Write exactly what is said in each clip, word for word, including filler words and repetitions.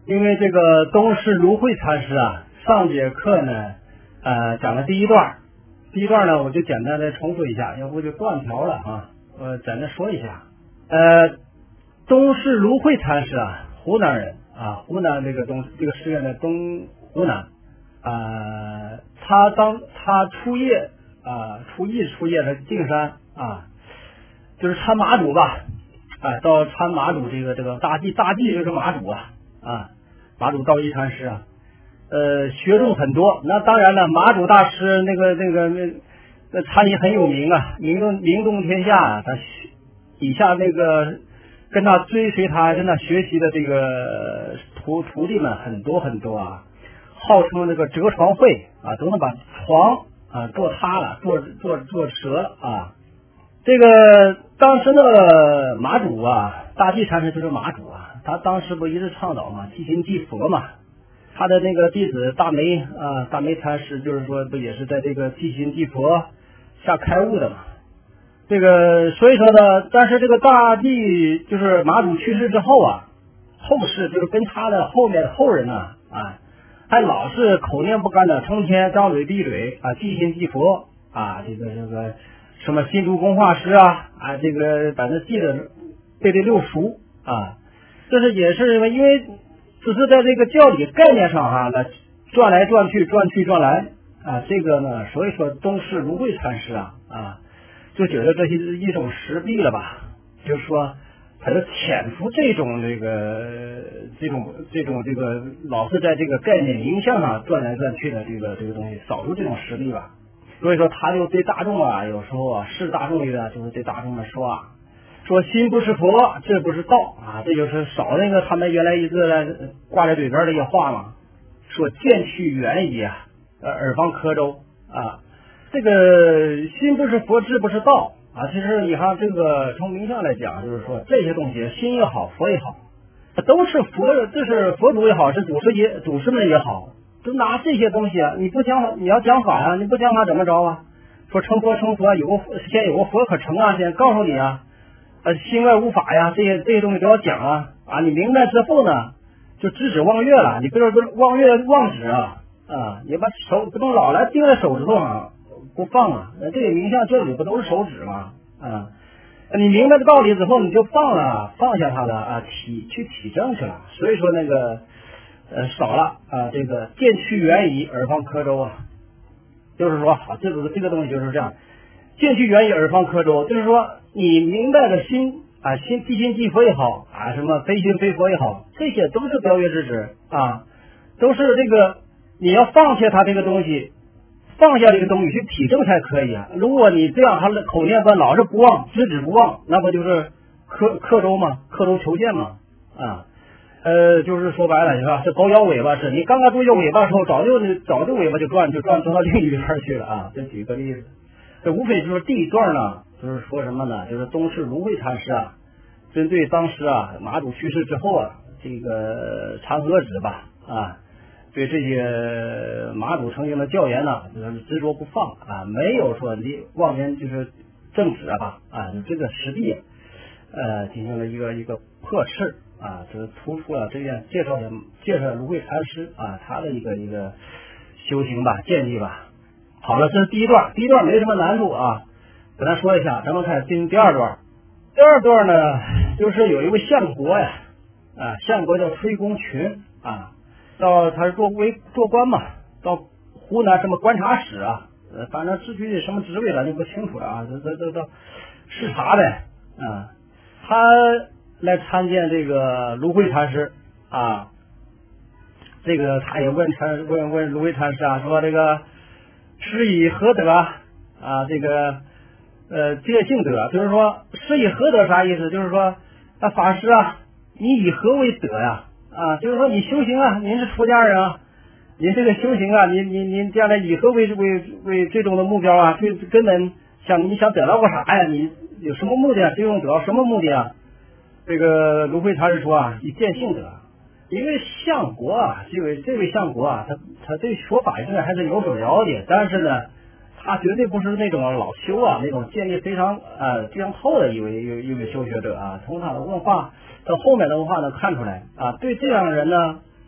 因为这个东师芦慧禅师啊，上节课呢，呃，讲了第一段，第一段呢，我就简单的重复一下，要不就断条了啊，我简单说一下。呃，东师芦慧禅师啊，湖南人啊，湖南这个东这个寺院的东湖南啊，他当他出夜啊，出役出夜的进山啊，就是参马祖吧，哎，到参马祖这个这个大祭大祭就是马祖啊啊。马祖道一禅师啊，呃，学众很多。那当然了，马祖大师那个那个那那他也很有名啊，名动名动天下啊。他底下那个跟他追随他、跟他学习的这个徒徒弟们很多很多啊，号称这个折床会啊，都能把床啊做塌了，做做做折了啊。这个当时的马祖啊，大寂禅师就是马祖啊。他当时不一直倡导嘛，即心即佛嘛。他的那个弟子大梅啊，大梅禅师就是说不也是在这个即心即佛下开悟的嘛。这个所以说呢，但是这个大帝就是马祖去世之后啊，后世就是跟他的后面的后人呢啊，还老是口念不干的，成天张嘴闭嘴啊，即心即佛啊，这个这个什么心主公化师啊啊，这个反正记得背得溜熟啊。这是也是因为因为只是在这个教理概念上哈、啊，转来转去转去转来啊，这个呢，所以说东师芦慧禅师啊啊，就觉得这是一种实弊了吧，就是说他就潜伏这种这个这种这种这个老是在这个概念影像上转来转去的这个这个东西，扫除这种实力吧。所以说他就对大众啊，有时候啊是大众的，就是对大众的说啊。说心不是佛，这不是道啊，这就是少那个他们原来一直挂在嘴边的一个话嘛，说渐去远矣啊，呃，尔方科州啊，这个心不是佛，智不是道啊。其实你看这个从名相来讲，就是说这些东西，心也好，佛也好，都是佛，这是佛祖也好，是祖师爷祖师们也好，都拿这些东西啊，你不讲你要讲法啊，你不讲法怎么着啊？说成佛成佛有个先有个佛可成啊，先告诉你啊。呃，心外无法呀，这些这些东西都要讲啊啊！你明白之后呢，就直指望月了。你不是望月望指啊啊！你把手不能老来盯在手指头上不放啊！这个名相教理不都是手指吗？啊！你明白这道理之后，你就放了，放下它了啊，体去体证去了。所以说那个呃少了啊，这个渐去远矣，尔方科州啊，就是说好，这个这个东西就是这样。渐去远矣，尔方科州，就是说你明白的心啊，心即心即佛也好啊，什么非心非佛也好，这些都是标约之指啊，都是这个你要放下他这个东西，放下这个东西去体证才可以啊。如果你这样，他的口念不老是不忘，直指不忘，那不就是刻刻舟吗？刻舟求剑吗？啊，呃，就是说白了，是吧？这狗咬尾巴是，你刚刚不咬尾巴的时候，早就早就尾巴就转就转转到另一边去了啊。这举个例子。这无非就是第一段呢，就是说什么呢？就是东师芦慧禅师啊，针对当时啊马祖去世之后啊，这个长河子吧啊，对这些马祖曾经的教言呢，就是执着不放啊，没有说你妄言就是正直啊吧啊，这个实地呃进行了一个一个破斥啊，就是突出了这件介绍的介绍芦慧禅师啊他的一个一个修行吧建议吧。好了，这是第一段，第一段没什么难度啊，简单说一下，咱们看进第二段。第二段呢，就是有一位相国呀，啊，相国叫崔公群啊，到他是做为做官嘛，到湖南什么观察使啊，呃，反正具体什么职位咱就不清楚了啊，这这这这视察呗啊，他来参见这个芦慧禅师啊，这个他也问禅问问芦慧禅师啊，说这个。师以何德啊？这个呃，戒性德，就是说师以何德啥意思？就是说啊，法师啊，你以何为德呀？啊，就是说你修行啊，您是出家人啊，您这个修行啊，您您您将来以何为为为最终的目标啊？最根本想你想得到个啥呀？你有什么目的啊？最终得到什么目的啊？这个芦慧禅师说啊，以见性德。因为相国啊，这位这位相国啊，他他对说法应该还是有所了解，但是呢，他绝对不是那种老修啊，那种见识非常呃非常透的一位一位一位修学者啊。从他的问话到后面的问话能看出来啊，对这样的人呢，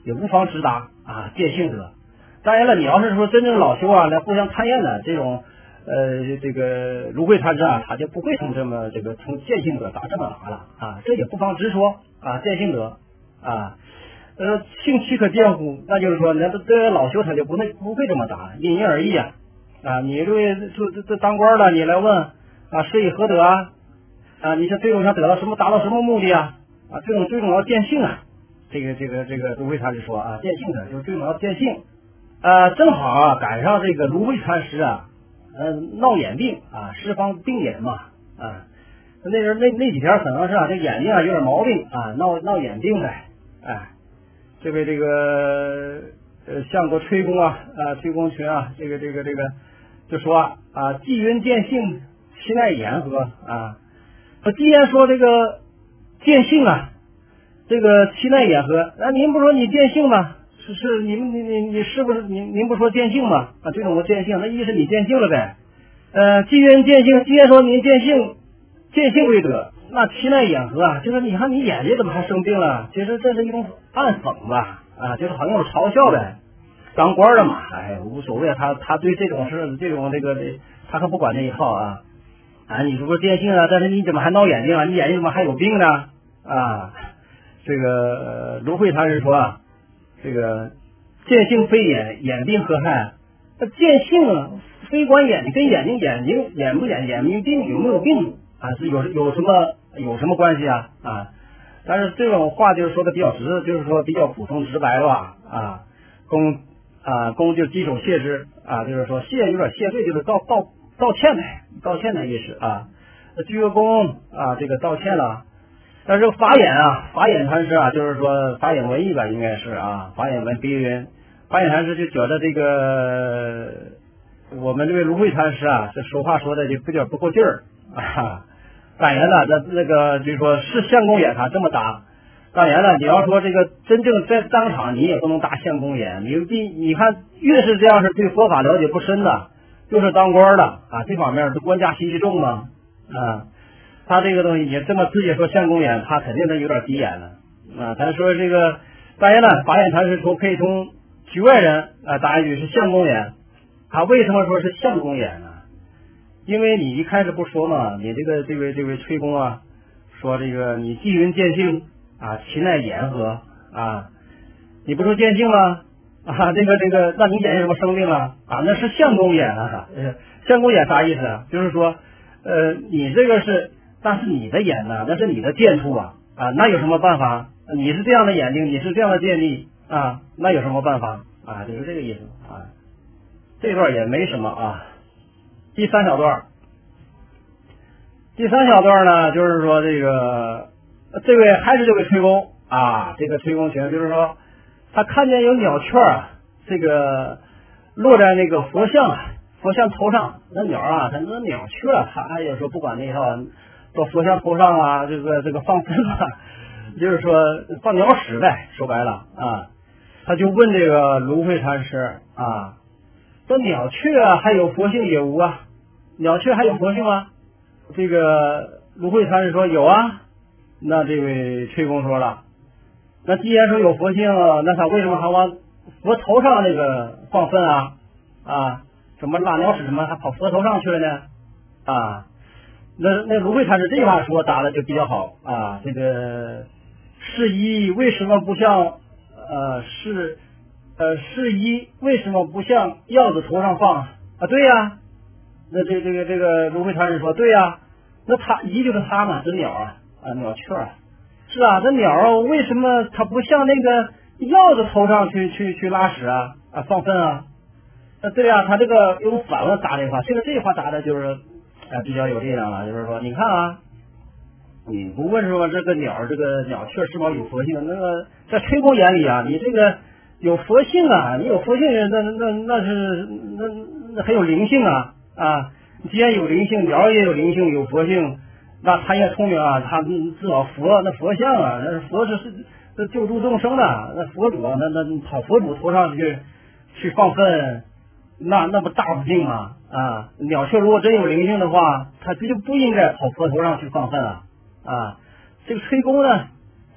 也无妨直达啊，见性得。当然了，你要是说真正老修啊，来互相勘验的这种，呃，这个芦荟禅师啊，他就不会从这么这个从见性得达这么达了啊，这也不妨直说啊，见性得啊，呃，性岂可见乎？那就是说，那这老修他就不会不会这么答，因人而异啊啊！你这位这这这当官的，你来问啊，是以何得啊？啊，你这最终想得到什么？达到什么目的啊？啊，最终最终要见性啊！这个这个这个芦荟禅师说啊，见性的就是最终要见性。呃，正好啊，赶上这个芦荟禅师啊，呃，闹眼病啊，释放病眼嘛啊。那人那那几天可能是啊，这眼睛啊有点毛病啊，闹闹眼病呗，哎。这位这个呃相国崔公啊啊崔公群啊，这个这个这个就说啊，既云见性，其奈言何啊？我既然说这个见性啊，这个其奈言何？那、啊、您不说你见性吗？是是，你们你你你是不是您您不说见性吗？啊，这种我见性，那意思你见性了呗？呃，既云见性，既然说您见性，见性为得。那其奈眼何啊？就是你看你眼睛怎么还生病了？其实这是一种暗讽吧，啊，就是好像有嘲笑呗。当官的嘛，哎，无所谓，他他对这种事，这种这个，他可不管这一套啊。啊，你说见性啊，但是你怎么还闹眼睛啊？你眼睛怎么还有病呢？啊，这个芦荟禅师说啊，这个见性非眼，眼病何害？那见性啊，非管眼睛，跟眼睛眼睛眼不眼眼睛病有没有病啊？是有有什么？有什么关系啊？啊，但是这种话就是说的比较直，就是说比较普通直白了吧？啊，公啊公就稽首谢之啊，就是说谢有点谢罪，就是道道道歉呗，道歉的意思啊。鞠个躬啊，这个道歉了。但是法眼啊，法眼禅师啊，就是说法眼文艺吧，应该是啊，法眼文逼人。法眼禅师就觉得这个我们这位芦荟禅师啊，这说话说的就有点不够劲儿啊。当然了，那那个就是说是相公眼，他这么打。当然了，你要说这个真正在当场，你也不能打相公眼。你你你看，越是这样是对佛法了解不深的，就是当官的啊，这方面是官家习气重嘛啊。他这个东西你这么直接说相公眼，他肯定是有点低眼了啊。他说这个当然了，法眼禅师说可以从局外人啊答一句是相公眼，他为什么说是相公眼呢？因为你一开始不说嘛，你这个这位这位崔公啊，说这个你既云见性啊，其奈言何啊？你不说见性吗？啊，这个这个，那你眼睛怎么生病了啊？那是相公眼啊，相公眼啥意思啊？就是说，呃，你这个是那是你的眼呐，那是你的见处啊啊，那有什么办法？你是这样的眼睛，你是这样的见力啊，那有什么办法啊？就是这个意思啊。这段也没什么啊。第三小段，第三小段呢，就是说这个这位还是这位崔公啊，这个崔公群就是说他看见有鸟雀啊，这个落在那个佛像啊，佛像头上，那鸟啊，他那鸟雀，他也说不管那一套，到佛像头上啊，这个这个放粪啊，就是说放鸟屎呗，说白了啊，他就问这个芦荟禅师啊。说鸟雀啊，还有佛性也无啊？鸟雀还有佛性吗？这个芦荟禅师说有啊。那这位崔公说了，那既然说有佛性，那他为什么还往佛头上那个放粪啊？啊，什么拉鸟屎什么还跑佛头上去了呢？啊，那那芦荟禅师这句话说答的就比较好啊。这个是一为什么不像呃是？呃，是一为什么不向鹞子头上放啊？对呀、啊，那这这个这个芦荟禅师说，对呀、啊，那他一就是他嘛，这鸟啊啊鸟雀啊，是啊，这鸟为什么它不向那个鹞子头上去去去拉屎啊啊放粪啊？啊对呀、啊，他这个用反问答这话，这个这话答的就是啊比较有力量了，就是说你看啊，你不问说这个鸟这个鸟雀是否有佛性，那个在崔公眼里啊，你这个。有佛性啊，你有佛性，那那那是那那很有灵性啊啊！既然有灵性，鸟也有灵性，有佛性，那他也聪明啊，他至少佛那佛像啊，那佛是是救助众生的，那佛主那那跑佛主头上去去放粪，那那不大不敬吗？啊！鸟雀如果真有灵性的话，它就不应该跑佛头上去放粪啊啊！这个崔公呢？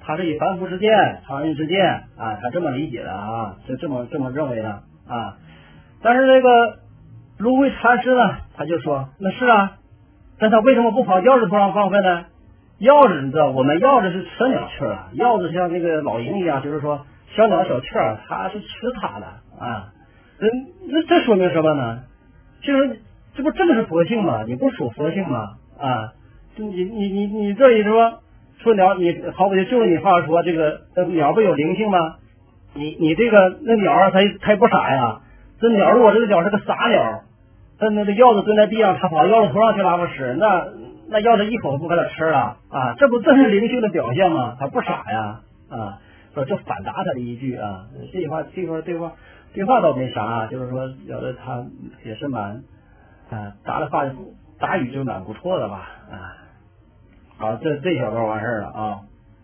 他是以凡夫之见、常人之见啊，他这么理解的啊，是这么这么认为的啊。但是这个芦荟禅师呢，他就说那是啊，但他为什么不跑药子头上放粪呢？药子你知道，我们药子是吃鸟气儿啊，药子像那个老鹰一样，就是说小鸟小气儿，它是吃它的啊。这这这说明什么呢？就是这不正是佛性吗？你不属佛性吗？啊，你你你你这里说说鸟，你好比就是你话说这个鸟不有灵性吗？你你这个那鸟儿它它也不傻呀，这鸟如果这个鸟是个傻鸟，它那个药子蹲在地上，它跑到药子头上去拉个屎，那那药子一口不给它吃了啊，这不正是灵性的表现吗？它不傻呀啊，说这反答他的一句啊，这句话这句话对话对话倒没啥啊，就是说有的他也是蛮啊答的话答语就蛮不错的吧啊。好，这这小段完事儿了啊。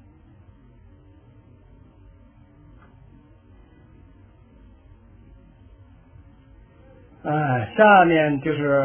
哎，下面就是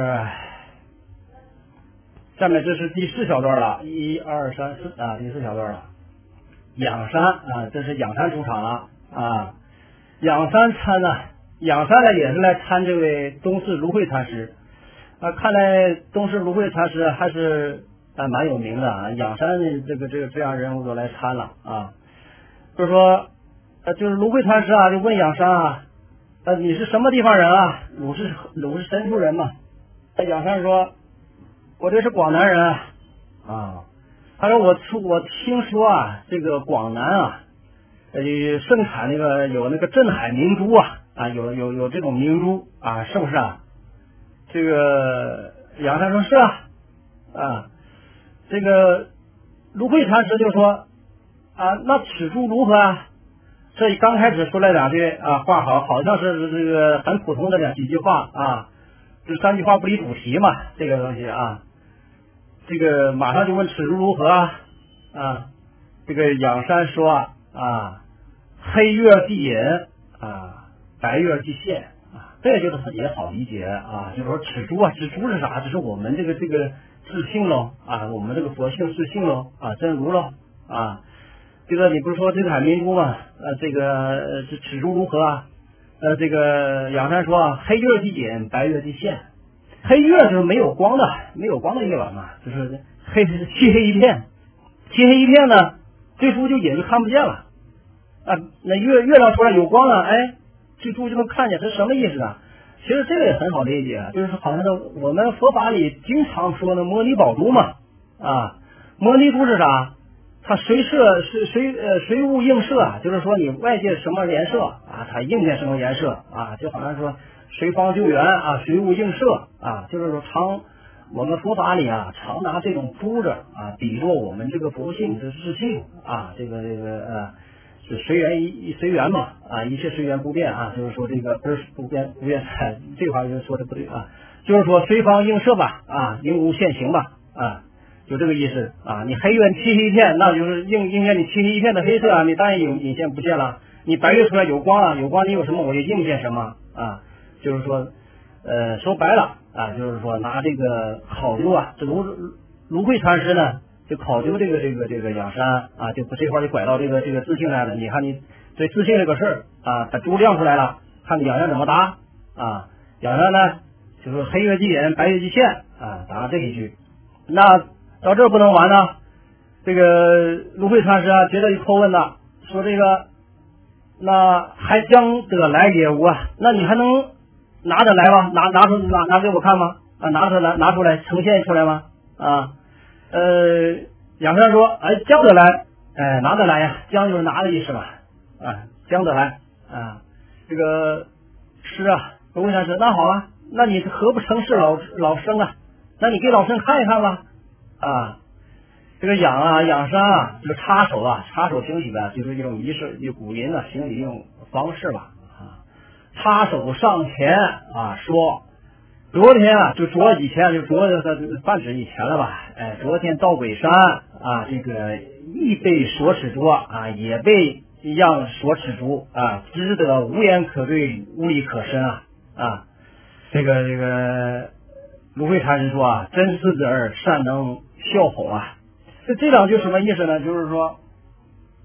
下面这是第四小段了，一二三四啊，第四小段了。仰山啊，这是仰山出场了啊。仰山参呢，仰山呢也是来参这位东市芦荟禅师啊。看来东市芦荟禅师还是啊蛮有名的啊。仰山这个这个这样人物都来参了啊。就是说，呃，就是芦荟禅师啊，就问仰山啊。呃，你是什么地方人啊？鲁是鲁是神州人嘛？仰山说，我这是广南人啊。他说我出我听说啊，这个广南啊，呃，盛产那个有那个镇海明珠啊啊，有有有这种明珠啊，是不是啊？这个仰山说是啊啊，这个芦荟禅师就说啊，那此珠如何啊？这刚开始说了两句啊话，好好像是这个很普通的两几句话啊，这三句话不离主题嘛，这个东西啊，这个马上就问此珠如何啊啊，这个仰山说啊，黑月即隐啊，白月即现啊，这就是也好理解啊，就是说此珠啊，此珠是啥？这是我们这个这个自性喽啊，我们这个佛性自性喽啊，真如喽啊。这个你不是说这个海明珠吗？呃，这个这此珠如何啊？呃，这个仰山说啊，黑月即隐，白月即现。黑月就是没有光的，没有光的夜晚嘛，就是黑漆黑一片，漆黑一片呢，这珠就隐就看不见了啊。那月月亮出来有光了，哎，这珠就能看见，这是什么意思呢？其实这个也很好理解，就是好像是我们佛法里经常说的摩尼宝珠嘛啊，摩尼珠是啥？它随色随随呃随物映射啊，就是说你外界什么颜色啊，它映见什么颜色啊，就好像说随方救援啊，随物映射啊，就是说常我们佛法里啊，常拿这种珠子啊，比作我们这个佛性的自性啊，这个这个呃是随缘一随缘嘛啊，一切随缘不变啊，就是说这个不是不变不变，这话就说的不对啊，就是说随方映射吧啊，应无现行吧啊。就这个意思啊！你黑月漆黑一片，那就是映映现你漆黑一片的黑色啊，你当然有隐现不见了。你白月出来有光啊，有光你有什么我就映现什么啊。就是说，呃，说白了啊，就是说拿这个考究啊，这芦芦荟禅师呢，就考究这个这个这个仰山啊，就这块就拐到这个这个自性来了。你看你对自性这个事儿啊，把珠亮出来了，看仰山怎么答啊？仰山呢，就是黑月即隐，白月即现啊，答这一句。那到这不能完呢，这个芦荟禅师啊，接着一叩问呐，说这个那还将得来也无啊？那你还能拿得来吗？拿拿出拿拿给我看吗？啊，拿出来拿出来呈现出来吗？啊，呃，仰山说，哎，将得来，哎，拿得来呀，将就是拿的意思吧？啊，将得来啊，这个是啊，芦荟禅师，那好啊，那你何不成事老老生啊？那你给老生看一看吧。啊，这个仰啊，仰山啊，这个插手啊，插手行礼吧，就是一种仪式，一古人的行礼一种方式吧。啊，插手上前啊，说，昨天啊，就昨以前，就昨泛指以前了吧？哎，昨天到鬼山啊，这个亦被所持捉啊，也被一样所持足啊，只得无言可对，无理可申啊啊，这个这个芦荟禅师说啊，真是子儿善能笑吼啊。这这两句什么意思呢？就是说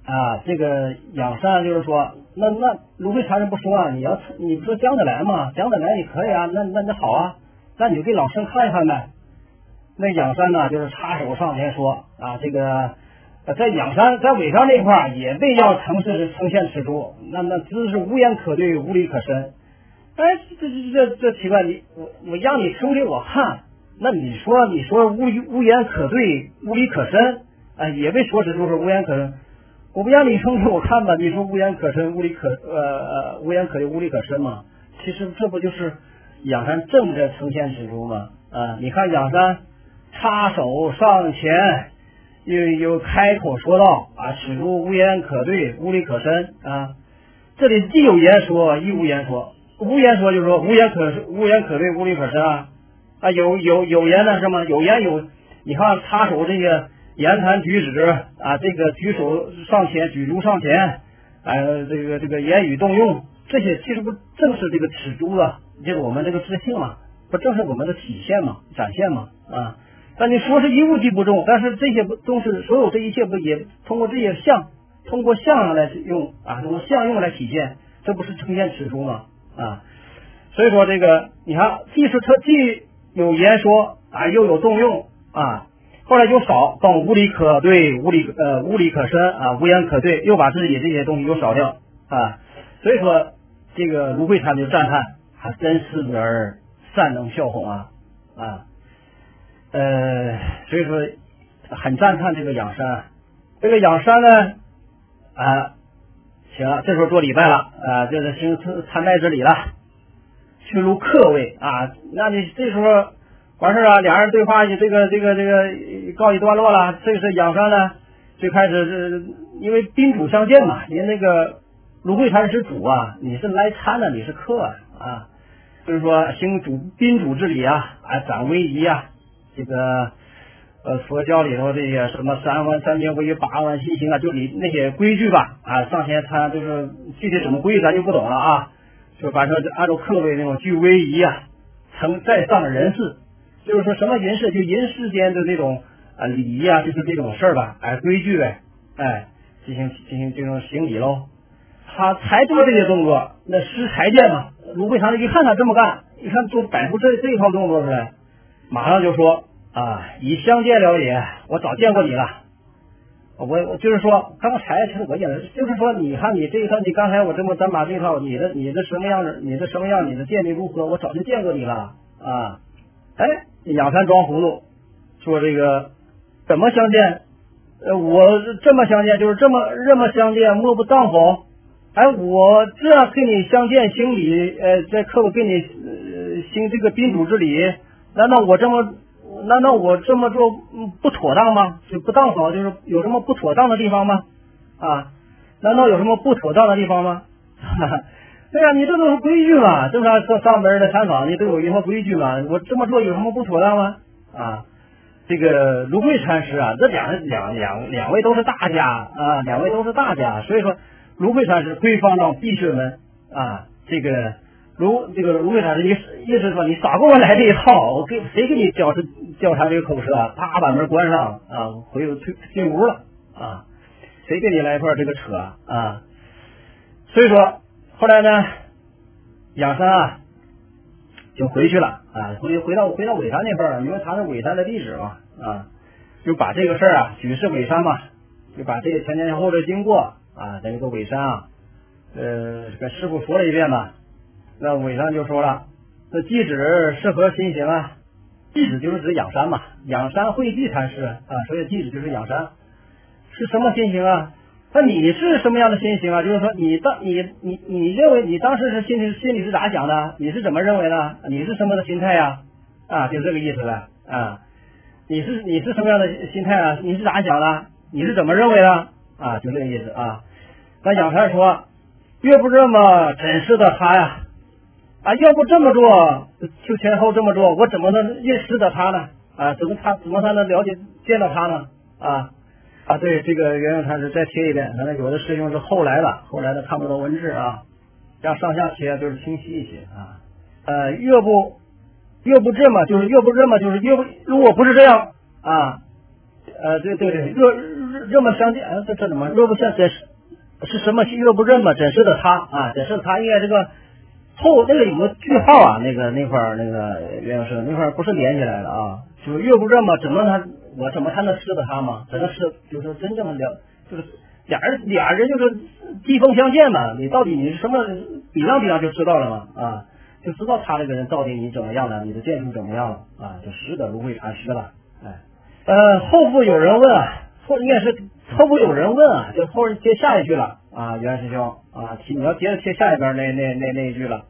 啊，这个养山就是说，那那芦荟禅师不说啊，你要你不说讲得来吗？讲得来你可以啊，那那那好啊，那你就给老生看一看呗。那养山呢，就是插手上前说啊，这个在养山在尾上那块也被要呈是呈现此处，那那姿是无言可对，无理可伸。哎，这这这这奇怪，你我我让你呈给我看，那你说你说无无言可对，无理可伸啊，也被说是就是无言可伸。我不让你呈给我看吧，你说无言可伸，无理可呃呃无言可对，无理可伸嘛？其实这不就是养山正着呈现此处吗？啊，你看养山插手上前，又又开口说道啊，此处无言可对，无理可伸啊。这里既有言说，亦无言说。无言说就是说无言可无言可对，无理可伸啊啊，有有有言呢是吗？有言有，你看插手这些言谈举止啊，这个举手上前，举足上前，呃，这个这个言语动用，这些其实不正是这个尺珠啊，这个我们这个知性嘛，不正是我们的体现嘛，展现嘛啊。但你说是一物即不中，但是这些不都是所有这一切不也通过这些相，通过相来用啊，通过相用来体现，这不是呈现尺珠吗？啊，所以说这个你看，既是他既有言说啊，又有动用啊，后来又少到无理可对，无理呃无理可伸啊，无言可对，又把自己这些东西又少掉啊，所以说这个芦荟禅就赞叹，还真是儿善能笑哄啊啊，呃，所以说很赞叹这个养山，这个养山呢啊。行了，这时候做礼拜了啊，就是行参拜之礼了，去入客位啊。那你这时候完事啊，两人对话这个这个这个告一段落了。这是养山呢，最开始是因为宾主相见嘛，您那个芦荟禅师主啊，你是来参的，你是客啊，就是说行主宾主之礼啊，啊，展威仪啊，这个。呃，佛教里头这些什么三万三千规矩、八万细行啊，就你那些规矩吧啊，上前参就是具体什么规矩咱就不懂了啊，就反正按照客位那种具威仪啊，成在上的人事，就是说什么人事就人世间的这种啊礼仪啊，就是这种事儿吧，哎规矩呗，哎进行进行这种行礼喽。他才做这些动作，那师才见嘛，芦荟禅师一看他这么干，一看做摆出这这一套动作出来，马上就说。啊，已相见了也，我早见过你了。我我就是说，刚才其实我讲的，就是说，你看你这一套，你刚才我这么咱把这套，你的你的什么样的，你的什么样，你的见地如何，我早就见过你了啊。哎，养山装糊涂，说这个怎么相见？呃，我这么相见，就是这么这么相见，莫不当否？哎，我这样跟你相见行礼，呃，在客户跟你呃行这个宾主之礼，难道我这么？难道我这么做不妥当吗？就不当好，就是有什么不妥当的地方吗？啊，难道有什么不妥当的地方吗？对呀，你这都是规矩嘛，正常上上门的参访你都有一套规矩嘛，我这么做有什么不妥当吗？啊，这个芦荟禅师啊，这两两两两位都是大家啊，两位都是大家，所以说芦荟禅师归方丈闭穴门啊，这个。如这个芦荟禅师意意思说，你少给我来这一套，我给谁给你教教禅这个口舌啊？啪把门关上啊，回退进屋了啊，谁给你来一块这个扯啊？所以说后来呢，养山啊就回去了啊，回回到回到尾山那块儿，因为他是尾山的弟子嘛啊，就把这个事儿啊举世尾山嘛，就把这个前前后后的经过啊，在这个尾山啊，呃，跟师傅说了一遍嘛。那尾上就说了，这弟子是何心行啊？弟子就是指养山嘛，养山会稽禅师啊，所以弟子就是养山，是什么心行啊？那你是什么样的心行啊？就是说你当你你你认为你当时是心里心里是咋想的？你是怎么认为的？你是什么的心态呀？啊，就这个意思了啊。你是你是什么样的心态啊？你是咋想的？你是怎么认为的？啊，就这个意思啊。那养山说，越不这么诊视的他呀。啊，要不这么做，就前后这么做，我怎么能认识到他呢？啊，怎么他怎么才能了解见到他呢？啊啊，对，这个袁永禅师再贴一遍，可能有的师兄是后来的，后来的看不到文字啊，让上下贴就是清晰一些啊。呃，越不越不这么，就是越不这么，就是越不如果不是这样啊，呃，对对对，若热么相见，哎，这这怎么若不相真是是什么若不热么真实的他啊，真实的他应该这个后那个有个句号啊，那个那块儿那个袁老师那块儿不是连起来的啊，就是若不热么怎么他我怎么才能识得他嘛？怎么是就是真正的了就是俩人俩人就是地风相见嘛，你到底你是什么比上比上就知道了嘛啊，就知道他这个人到底你怎么样了，你的建筑怎么样了啊，就识得如会禅师了。哎，呃，后复有人问啊，后应该是后复有人问啊，就后人接下一句了啊，袁师兄啊，你要接着接下一边那那那那一句了。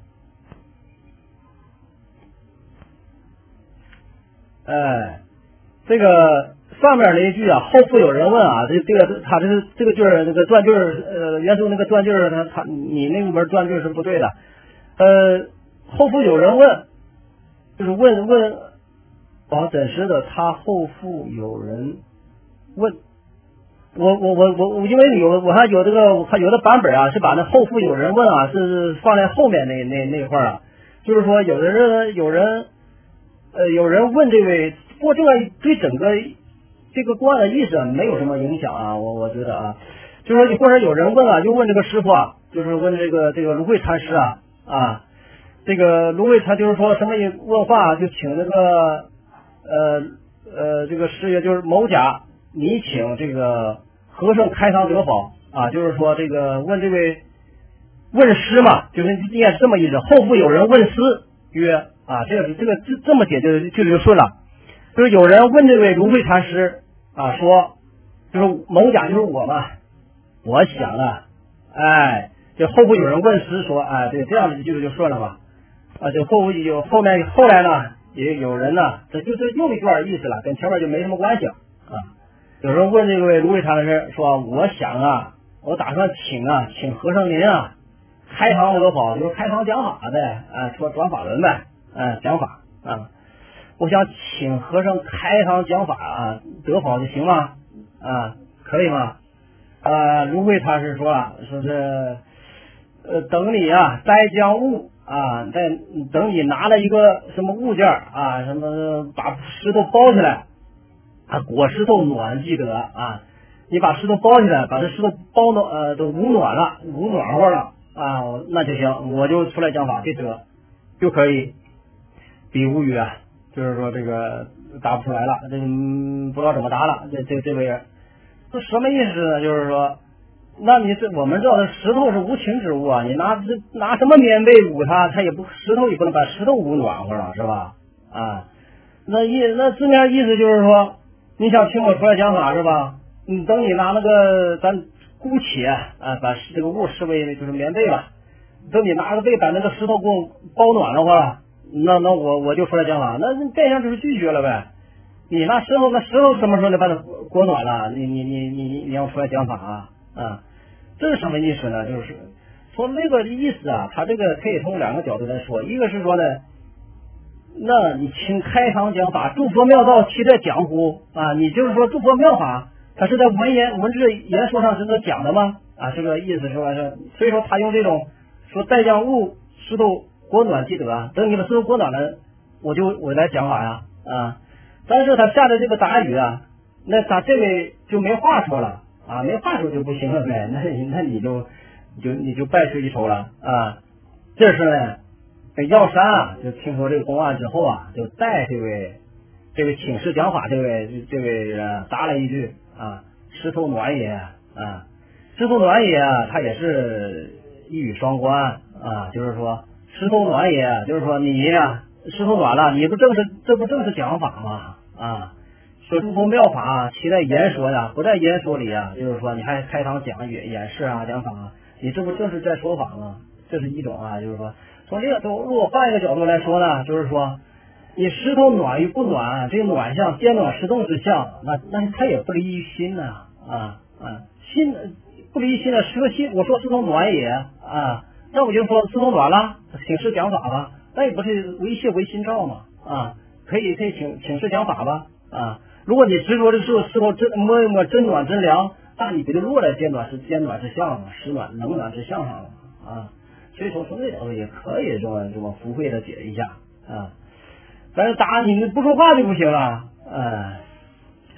哎，这个上面那一句啊，后复有人问啊，这这个他这是这个句儿，这个断句儿，呃，原著那个断句儿，他他你那边断句是不对的。呃，后复有人问，就是问问，哦，真实的，他后复有人问，我我我我我因为有我看有这个我看有的版本啊是把那后复有人问啊是放在后面那那那块儿啊，就是说有的人有人呃有人问这位，不过这个对整个这个观的意思没有什么影响啊，我我觉得啊，就是说或者有人问啊，就问这个师傅啊，就是问这个这个芦荟禅师啊啊，这个芦荟禅就是说什么问话就请这个呃呃这个师爷就是某甲。你请这个和尚开堂得法啊，就是说这个问这位问师嘛，就是应该是这么意思。后复有人问师曰啊，这个这个这这么解就就就顺了，就是有人问这位芦荟禅师啊，说就是某甲就是我嘛，我想啊，哎，就后复有人问师说，哎，对，这样的句子就顺了吧？啊，就后复有后面后来呢，也有人呢，这就是又一段意思了，跟前面就没什么关系啊。有人问这位芦荟禅师说，我想啊，我打算请啊，请和尚您啊，开堂得法，就是开堂讲法呗，啊，说转法轮呗，啊，讲法啊，我想请和尚开堂讲法啊，得法就行吗？啊，可以吗？啊，芦荟禅师说了，说是呃，等你啊摘将物啊，再等你拿了一个什么物件啊，什么把石头包起来。啊，裹石头暖即得啊！你把石头包起来，把这石头包暖呃都捂暖了，捂暖和了啊，那就行，我就出来讲法，这得就可以。比无语啊，就是说这个答不出来了，这、嗯、不知道怎么答了。这这这位人，这什么意思呢？就是说，那你这我们知道这石头是无情之物啊，你拿这拿什么棉被捂它，它也不石头也不能把石头捂暖和了，是吧？啊，那意那字面意思就是说。你想请我出来讲法是吧？你等你拿那个咱姑且啊，把这个物视为就是棉被吧。等你拿个被把那个石头给我包暖的话，那那我我就出来讲法，那变相就是拒绝了呗。你拿石头那石头什么时候你把它裹暖了？你你你你你你要出来讲法啊啊？这是什么意思呢？就是说那个意思啊，他这个可以从两个角度来说，一个是说呢。那你请开堂讲法，诸佛妙道其在讲乎啊？你就是说诸佛妙法，它是在文言文字言说上是在讲的吗？啊，这个意思是吧？是，所以说他用这种说带将物石头裹暖即得，等你把石头裹暖了，我就我来讲法呀啊！但是他下的这个答语啊，那他这位就没话说了啊，没话说就不行了呗，那那你就你就你就败出一筹了啊！这是呢。这药山啊，就听说这个公案之后啊，就带这位这位请示讲法这位这位人答了一句啊，石头暖也啊，石头暖也啊，他也是一语双关啊，就是说石头暖也，就是说你呀、啊、石头暖了，你不正是这不正是讲法吗？啊，说诸佛妙法其在言说呀，不在言说里啊，就是说你还开堂讲演演示啊讲法啊，你这不正是在说法吗？这是一种啊，就是说。从这个如果换一个角度来说呢，就是说，你石头暖与不暖，这个暖象坚暖石动之象，那那它也不离于心呢啊啊，心不离于心呢，石头心，我说石头暖也啊，那我就说石头暖了，请示讲法吧，那也不是为谢为心照嘛啊，可以可以请请示讲法吧啊，如果你执着的是石头真摸一摸真暖真凉，那你不就落在坚暖是坚暖之象嘛，石暖冷暖之象上了啊。所以说从这角度也可以这么这么附会的解一下啊，但是答你不说话就不行了，嗯、呃，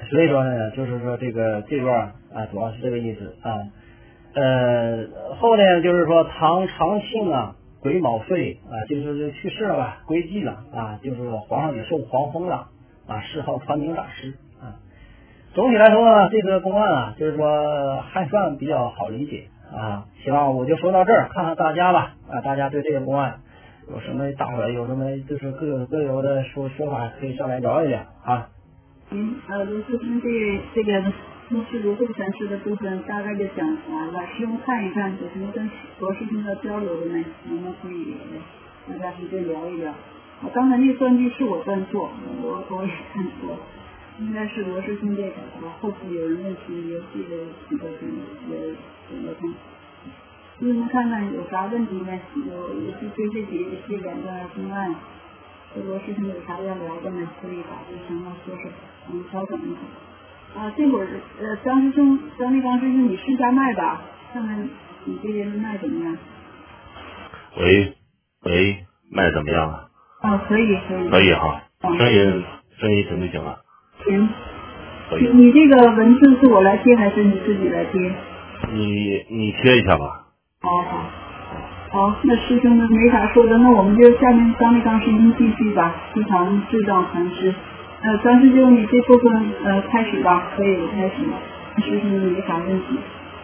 所以说呢，就是说这个这段啊，主要是这个意思啊。呃，后呢就是说唐长庆啊，癸卯岁啊，就是去世了吧，归寂了啊，就是皇上也受皇封了啊，谥号传明大师啊。总体来说呢，这个公案啊，就是说还算比较好理解啊。希望我就说到这儿，看看大家吧啊，大家对这个公案有什么大伙有什么就是各有各有的说说法，可以上来聊一聊啊。 嗯，呃，罗师兄这这个宗师如慧禅师的部分大概就讲完了，师兄看一看有什么跟罗师兄的交流的没？我们可以大家直接聊一聊。我刚才那个断句是我断错，我我也看错，应该是罗师兄这个。后续有人问题也记得几个什么也怎么看？师兄看看有啥问题没？有有去对这几这两个公案。罗师兄有啥要聊的呢？可以把这情况说说，我们稍等一下。啊，这会儿呃，张师兄、张立刚师兄，你试下麦吧，看看你这边的麦怎么样？ 喂喂，麦怎么样啊？ 啊，可以可以。 可以哈，声音声音行不行啊？ 行。 可以。 你这个文字是我来贴还是你自己来贴？ 你你贴一下吧。 好好。好，那师兄们没啥说的，那我们就下面张立刚师兄继续吧。西堂智障禅师，呃，张师兄你这部分呃开始吧，可以开始。师兄没啥问题。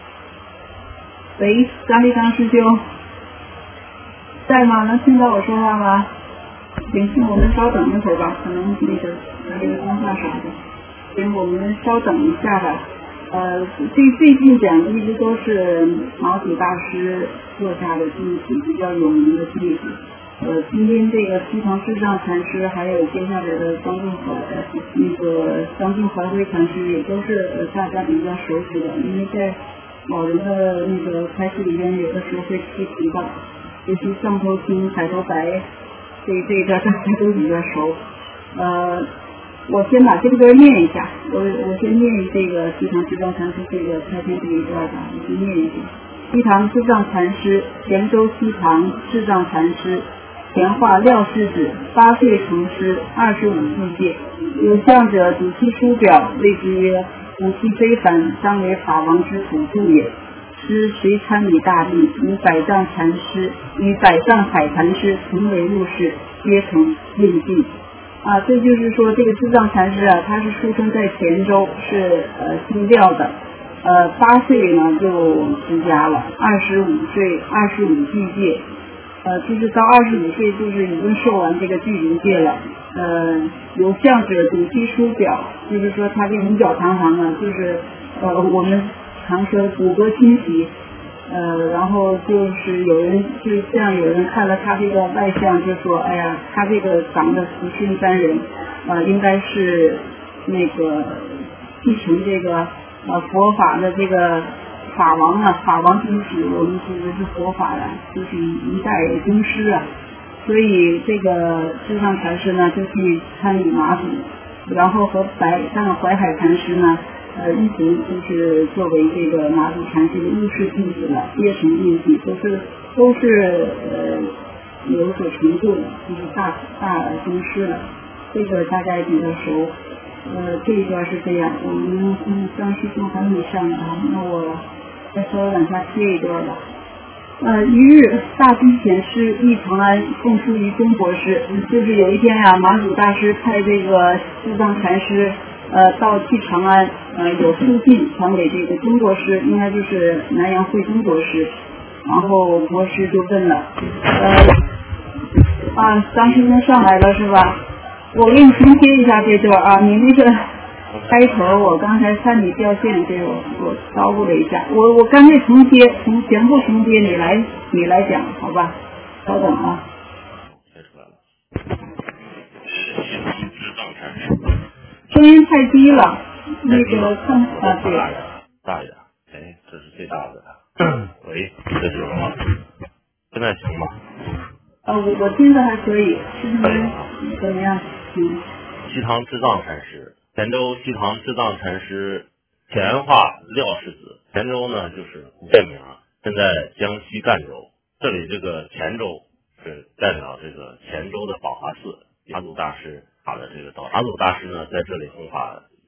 喂，张立刚师兄，在吗？能听到我说话吗？行，那我们稍等一会儿吧，可能那个这个电话啥的。行，我们稍等一下吧。呃，这最近讲的一直都是毛祖大师做下的弟子，比较有名的弟子。呃，今天这个西堂智障禅师，还有接下来的张仲怀那个张仲怀辉禅师，也都是呃大家比较熟悉的，因为在老人的那个开示里边，有的时候会提提到，尤其上头青、海头白，这这一段大家都比较熟。呃。我先把这个字念一下，我我先念这个西堂智障禅师这个开篇这一段吧，我先念一下。西堂智障禅师，泉州西堂智障禅师，前化廖世子，八岁成师，二十五岁戒。有相者，主其书表，谓之曰：吾其非凡，当为法王之辅助也。师随参与大地，与百丈禅师，与百丈海禅师同为入室，皆成印记。啊，这就是说，这个智障禅师啊，他是出生在泉州，是呃姓廖的，呃八岁呢就出家了，二十五岁二十五具戒，呃就是到二十五岁就是已经受完这个具足戒了，呃有相者主其书表，就是说他这五角堂堂呢，就是呃我们常说骨骼清奇。呃，然后就是有人就是这样，有人看了他这个外相，就说，哎呀，他这个长得慈心三人，呃，应该是那个继承这个呃佛法的这个法王啊，法王之子，我们指的是佛法啊，就是一代宗师啊。所以这个智障禅师呢，就去参与马祖，然后和白丈淮海禅师呢。呃，一直就是作为这个马祖禅师的入室弟子了，皆成印记，都是都是呃有所成就的，就是大大宗师了。这个大家也比较熟。呃，这一段是这样，我们嗯张师兄还没上啊，那我再稍微往下贴一段吧。呃，一日大居显师诣长安，奉书于中国师，就是有一天呀、啊，马祖大师派这个智障禅师。呃，到去长安，呃，有书信传给这个中国师，应该就是南阳会中国师。然后国师就问了，呃，啊，张师兄上来了是吧？我给你重贴一下这段啊，你那个开头我刚才看你掉线，给我我捣鼓了一下，我我干脆重贴，从全部重贴，你来你来讲，好吧？稍等啊。 贴出来了。智障禅师。 声音太低了，那个看啊，对， 大一点，哎，这是最大的。喂，这是什么？现在行吗？ 呃，我我听着还可以，是不是怎么样？嗯。 西堂智藏禅师，泉州西堂智藏禅师，前化廖世子。泉州呢就是县名，现在江西赣州。这里这个泉州是代表这个泉州的宝华寺，马祖大师法的这个道。马祖大师呢在这里弘法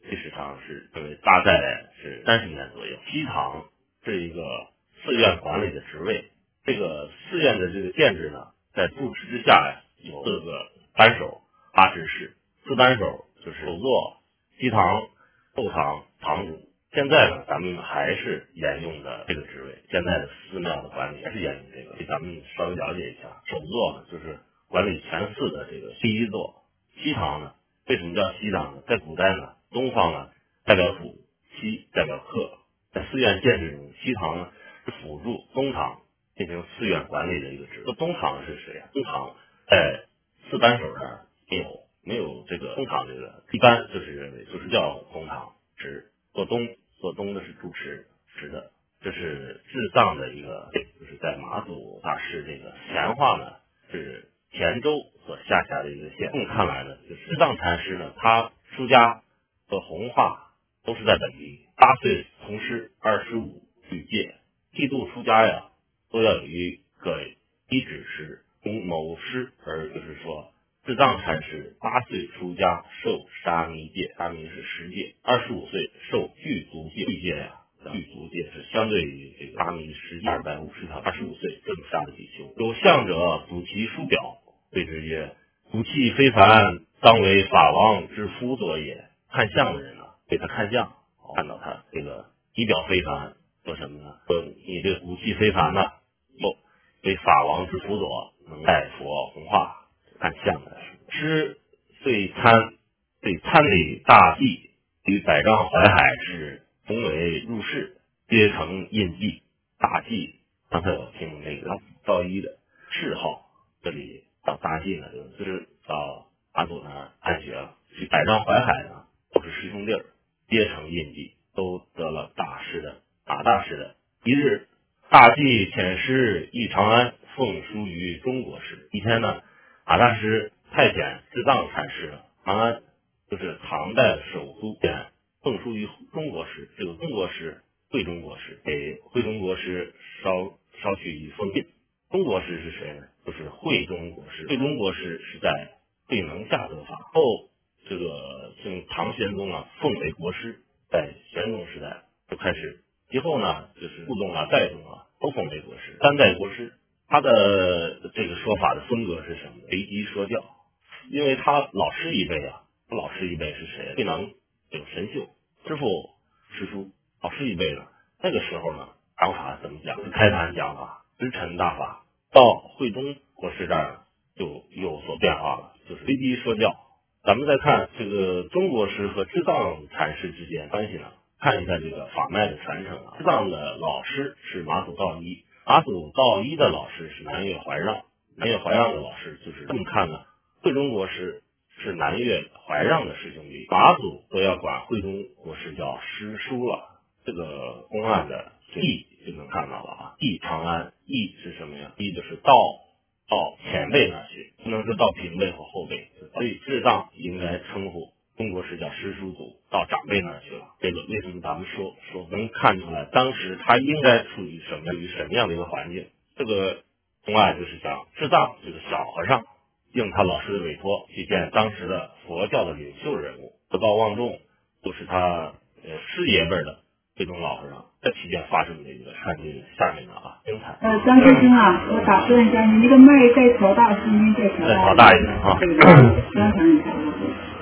历史上是认为大概是三十年左右。西堂是一个寺院管理的职位，这个寺院的这个建制呢，在住持之下呀有四个班首八执事，四班首就是首座、西堂、后堂、堂主。现在呢，咱们还是沿用的这个职位，现在的寺庙的管理还是沿用这个，给咱们稍微了解一下。首座呢，就是管理全寺的这个第一座。西堂呢，为什么叫西堂呢？在古代呢，东方呢代表土，西代表客。在寺院建制中，西堂呢是辅助东堂进行寺院管理的一个职位。东堂是谁啊？东堂在四班首这儿没有没有这个东堂这个，一般就是认为就是叫东堂职，做东做东的是主持职的。这是智藏的一个，就是在马祖大师这个闲话呢是黔州所下辖的一个县。这么看来呢，就是智藏禅师呢，他出家和弘化都是在本地。八岁从师，二十五举戒，剃度出家呀，都要有一个一指师，从某师，而就是说，智藏禅师八岁出家，受沙弥戒，沙弥是十戒；二十五岁受具足戒，具戒呀。具足戒是相对于这个沙弥十戒二百五十条，二十五岁这么下的比丘。有相者补其书表，谓之曰：骨气非凡，当为法王之夫佐也。看相的人呢，给他看相，看到他这个仪表非凡，说什么呢？说你这骨气非凡呢，不为法王之辅佐，能代佛弘化。看相的师遂参对参礼大祭与百丈怀海之同为入室，皆成印记。大祭刚才我听那个道一的谥号，这里到大祭呢，就是到马祖那儿安学了。去百丈怀海呢，都是师兄弟儿，皆成印记，都得了大师的马大师的。一日，大祭遣师诣长安，奉书于中国师。一天呢，马大师派遣智藏禅师长安，就是唐代的首都，奉书于中国师。这个中国师，惠中国师，给惠中国师捎捎去一封信。中国师是谁呢？就是惠中国师。惠中国师是在慧能下得法后，这个姓唐玄宗啊，奉为国师，在玄宗时代就开始，其后呢，就是副宗啊、代宗啊，都奉为国师，三代国师。他的这个说法的风格是什么？随机说教，因为他老师一辈啊，老师一辈是谁？慧能有神秀，师父师叔，老师一辈呢，那个时候呢，讲法怎么讲？是开坛讲法，直陈大法。到惠中国师这儿呢，就有所变化了，就是随机说教。咱们再看这个中国师和智藏禅师之间关系呢，看一下这个法脉的传承啊。智藏的老师是马祖道一，马祖道一的老师是南岳怀让，南岳怀让的老师就是这么看呢。惠中国师是南岳怀让的师兄弟，马祖都要管惠中国师叫师叔了。这个公案的义就能看到了啊，义长安，义是什么呀？义就是到到前辈那去，不能说到平辈或后辈，所以智藏应该称呼中国师叫师叔祖，到长辈那去了。这个为什么咱们说说能看出来，当时他应该处于什么于什么样的一个环境？这个公案就是讲智藏这个小和尚应他老师的委托去见当时的佛教的领袖人物，德高望重，都是他呃师爷辈的这种老和尚，在期间发生的一个看这个下面的啊精彩。 呃，张师兄啊，我打断一下，你那个麦再调大，声音再调大， 再调大一点啊。 这个刚才你调大。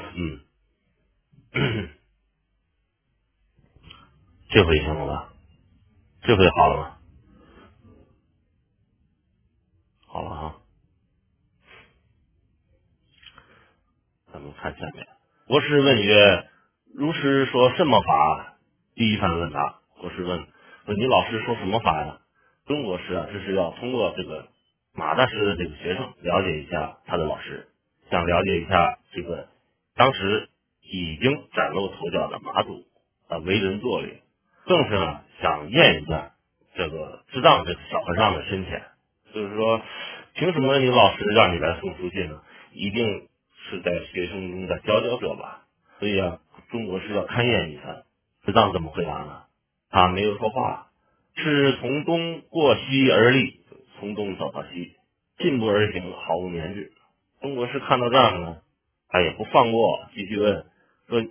嗯，这回行了吧？这回好了吗？好了哈。咱们看下面，国师问曰：如师说什么法？第一番问答，国师问说你老师说什么法呀？中国师啊，这是要通过这个马大师的这个学生了解一下他的老师，想了解一下这个当时已经崭露头角的马祖啊为人作为，更是呢想验一下这个智藏这个小和尚的深浅。就是说，凭什么你老师让你来送书信呢？一定是在学生中的佼佼者吧？所以啊，中国是要勘验一番。智藏怎么回答呢？他没有说话，是从东过西而立，从东走到西，进步而行，毫无粘滞。中国是看到这样呢，他也不放过，继续问说：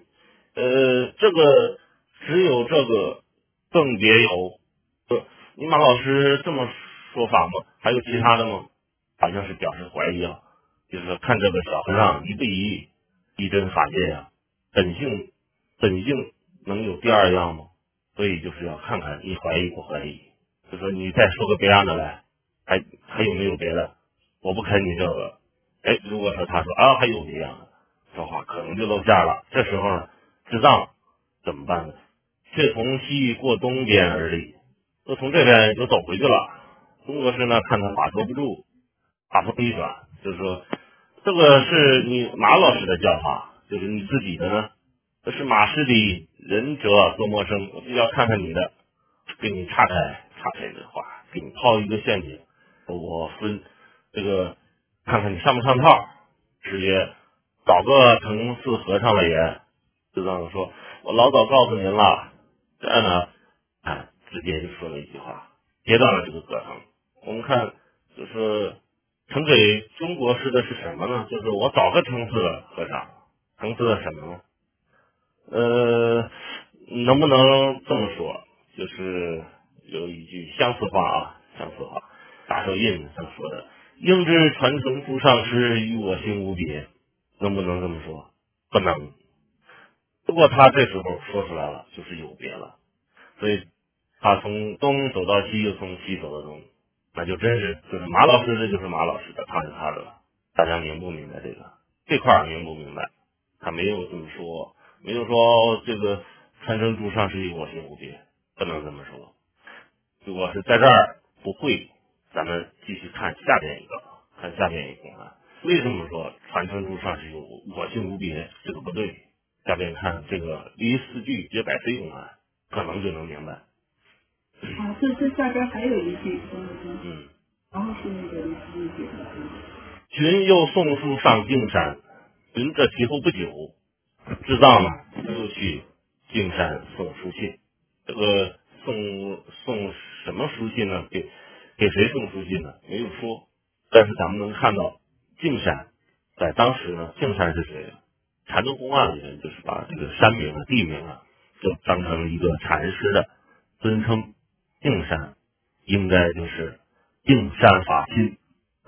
呃，这个只有这个，更别有。呃，你马老师这么说法吗？还有其他的吗？好像是表示怀疑啊，就是说看这个小和尚一不一，一真法界呀、啊，本性本性能有第二样吗？所以就是要看看你怀疑不怀疑。就说你再说个别样的来，还还有没有别的？我不肯你这个。哎，如果说他说啊还有别样的，这话可能就露馅了。这时候呢，智障怎么办呢？却从西过东边而立，又从这边又走回去了。中国师呢，看他把持不住，话锋一转，就是说这个是你马老师的教法，就是你自己的呢，这是马师的仁者多陌生，我就要看看你的，给你岔开岔开这话，给你抛一个陷阱，我分这个看看你上不上套。直接找个城寺和尚了也，就这样说，我老早告诉您了，这样呢，啊，直接就说了一句话，截断了这个过程。我们看就是呈给中国师的是什么呢？就是我找个城寺的和尚，城寺的什么呢？呃，能不能这么说？就是有一句相似话啊，相似话，大手印上说的，应知传承诸上师与我心无别，能不能这么说？不能。不过他这时候说出来了，就是有别了。所以他从东走到西，又从西走到东，那就真是就是马老师的就是马老师的，他是他的了。大家明不明白这个？这块明不明白？他没有这么说，没有说这个传承诸上师与我心无别，不能这么说。如果是在这儿不会，咱们继续看下边一个，看下边一个公案。为什么说传承诸上师与我心无别？这个不对。下边看这个离四句皆百非公案，可能就能明白。 啊，这这下边还有一句，嗯嗯， 然后是那个离四句解的。 群又送书上径山，云这其后不久，智藏呢又去径山送书信。这个送送什么书信呢？给给谁送书信呢？没有说，但是咱们能看到径山在当时呢，径山是谁？禅宗公案里面就是把这个山名啊、地名啊，就当成一个禅师的尊称。径山应该就是径山法亲。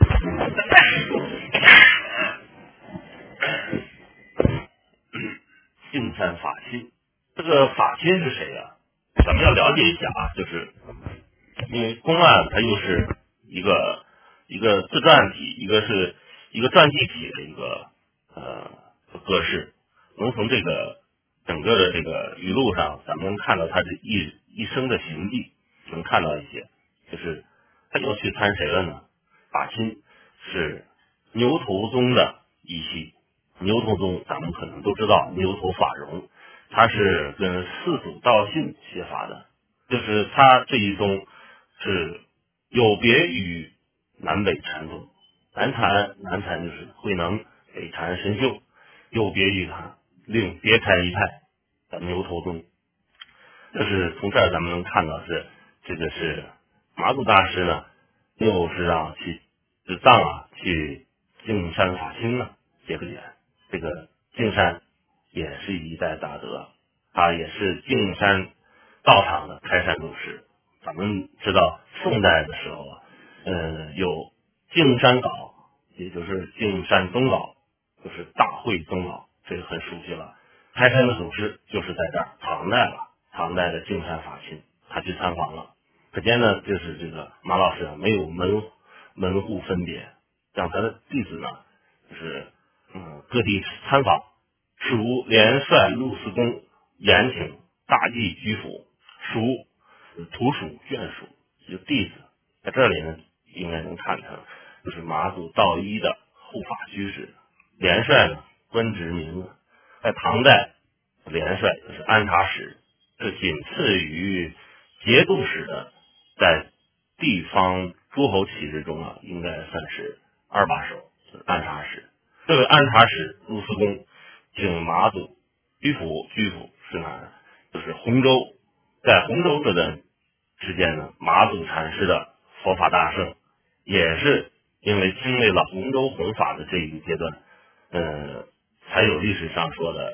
径山法亲，这个法亲是谁呀、啊？咱们要了解一下啊，就是因为公案它又是一个一个自传体，一个是一个传记体的一个呃格式。能从这个整个的这个语录上，咱们能看到他这一一生的行迹，能看到一些，就是他又去参谁了呢？法亲是牛头宗的一系。牛头宗咱们可能都知道，牛头法融，他是跟四祖道信学法的，就是他这一宗是有别于南北禅宗。南禅南禅就是慧能，北禅神秀，有别于他，另别开一派的牛头宗。就是从这儿咱们能看到是这个是马祖大师呢，又是让去智藏啊去径山法亲呢结个缘。这个径山也是一代大德，他也是径山道场的开山祖师。咱们知道宋代的时候啊，呃，有径山稿，也就是径山宗稿，就是大会宗稿，这个很熟悉了。开山的祖师就是在这儿，唐代了，唐代的径山法亲，他去参访了。可见呢，就是这个马老师啊，没有门门户分别，让他的弟子呢，就是嗯各地参访，属连帅陆司公严请大记居府，属图属眷属，就弟子在这里呢，应该能看成就是马祖道一的护法居士。连帅呢，官职名在唐代，连帅就是安察使，是仅次于节度使的，在地方诸侯旗帜中啊，应该算是二把手，就是安察使。这位安察使陆司公请马祖居府，居府是哪儿？就是洪州。在洪州这段之间呢，马祖禅师的佛法大盛，也是因为经历了洪州弘法的这一个阶段，呃，才有历史上说的，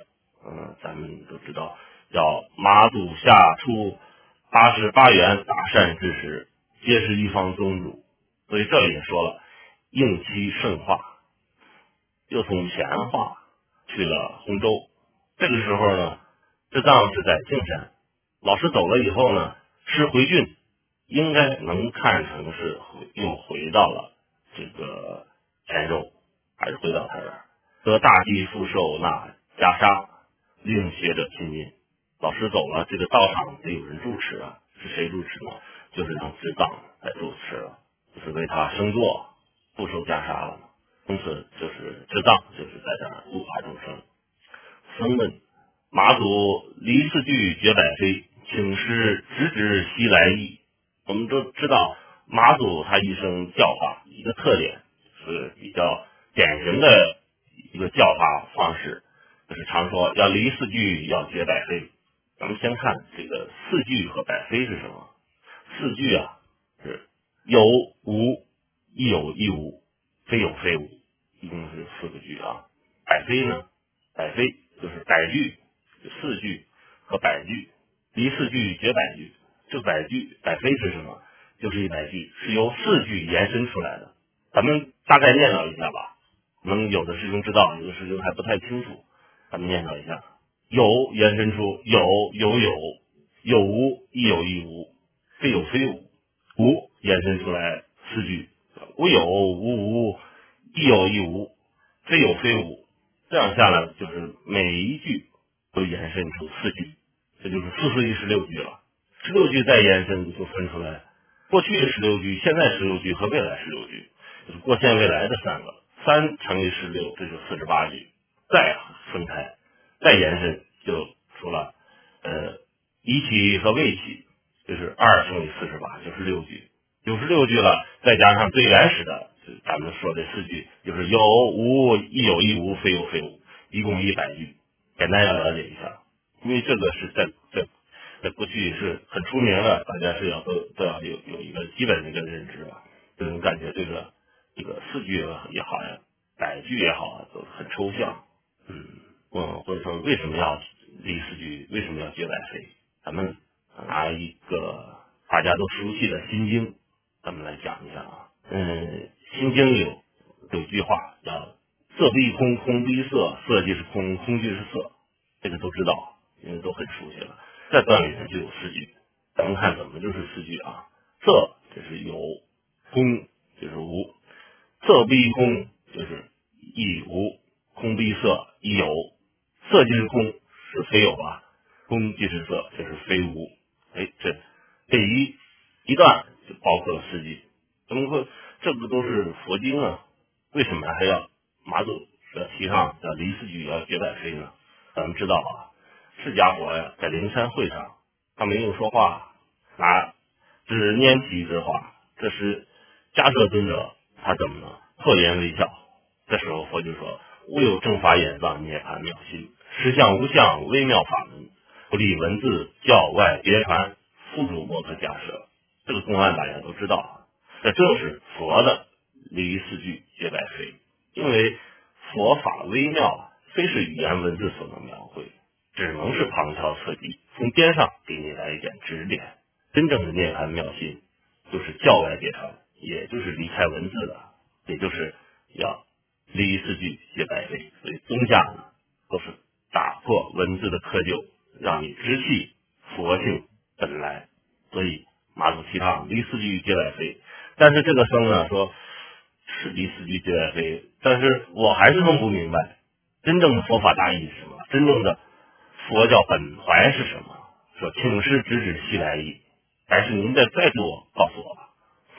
嗯，咱们都知道要马祖下出八十八员大善之时，皆是一方宗主。所以这里也说了，应期甚化，又从乾化去了洪州。这个时候呢，这仗是在径山，老师走了以后呢，师回郡，应该能看成是又回到了这个泉州，还是回到他这儿，得大地复受那袈裟，令学者亲近。老师走了，这个道场得有人主持啊，是谁主持呢？就是让智藏来主持了，就是为他升座，不受袈裟了嘛。从此就是智藏，就是在这儿度化众生。僧问：马祖离四句绝百非，请师直指西来意。我们都知道马祖他一生教化一个特点是比较典型的一个教化方式，就是常说要离四句，要绝百非。咱们先看这个四句和百非是什么。四句啊是有无，亦有亦无，非有非无，一共是四个句啊。百非呢，百非就是百句，四句和百句，离四句绝百句。这百句百非是什么？就是一百句是由四句延伸出来的。咱们大概念叨一下吧，可能有的师兄知道，有的师兄还不太清楚，咱们念叨一下。有延伸出有有有，有无亦有亦无，非有非无。无延伸出来四句，无有无无，亦有亦无，非有非无。这样下来就是每一句都延伸出四句，这就是四四一十六句了。十六句再延伸就分出来过去的十六句、现在十六句和未来十六句，就是过现未来的三个，三乘以十六，这就四十八句。再分开，再延伸就出了呃已起和未起，就是二乘以四十八，就是六句，九十六句了，再加上最原始的，就是咱们说的四句，就是有无亦有亦无，非有非无，一共一百句。简单要了解一下，因为这个是在在在过去是很出名的，大家是要都都要有有一个基本的一个认知吧。这种感觉，这个这个四句也好呀，百句也好，都很抽象。嗯，嗯，或者说为什么要离四句，为什么要绝百非？咱们拿一个大家都熟悉的《心经》，咱们来讲一下啊。嗯，《心经》有有句话叫“色即空，空即色，色即是空，空即是色”，这个都知道，因为都很熟悉了。这段里面就有四句，咱们看怎么就是四句啊。色就是有，空就是无，色必空就是亦无，空必色亦有，色即是空是非有吧，空即是色就是非无。哎，这这一一段就包括了四句。怎么说这个都是佛经啊？为什么还要马祖要提倡要离四句要绝百非呢？咱们知道啊，释迦佛呀在灵山会上，他没有说话，拿只拈其之话。这时迦摄尊者他怎么呢？破颜微笑。这时候佛就说：无有正法眼藏，涅槃妙心，实相无相，微妙法门，不立文字，教外别传，复主摩诃迦摄。这个公案大家都知道啊，这正是佛的离四句绝百非。因为佛法微妙啊，非是语言文字所能描绘，只能是旁敲侧击，从边上给你来一点指点。真正的涅槃妙心，就是教外别传，也就是离开文字的，也就是要离四句绝百非。所以宗家呢，都是打破文字的窠臼，让你知悉佛性本来。所以马祖提倡离四句绝百非。但是这个僧呢说是离四句绝百非，但是我还是弄不明白真正的佛法大义是什么，真正的佛教本怀是什么。说请师直指西来意，还是您再再给我告诉我吧。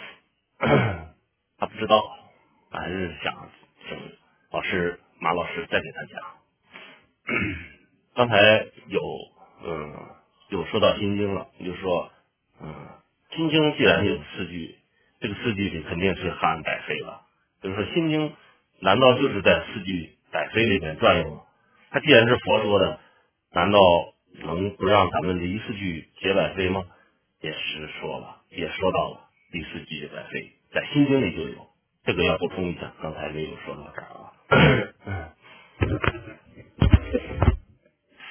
他不知道，还是想请老师马老师再给他讲。刚才有嗯有说到心经了，就说嗯心经既然有四句，这个四句里肯定是含百非了。就是说心经难道就是在四句百非里面转悠吗？他既然是佛说的，难道能不让咱们离四句绝百非吗？也是说了，也说到了离四句绝百非，在心经里就有，这个要补充一下，刚才没有说到这儿啊。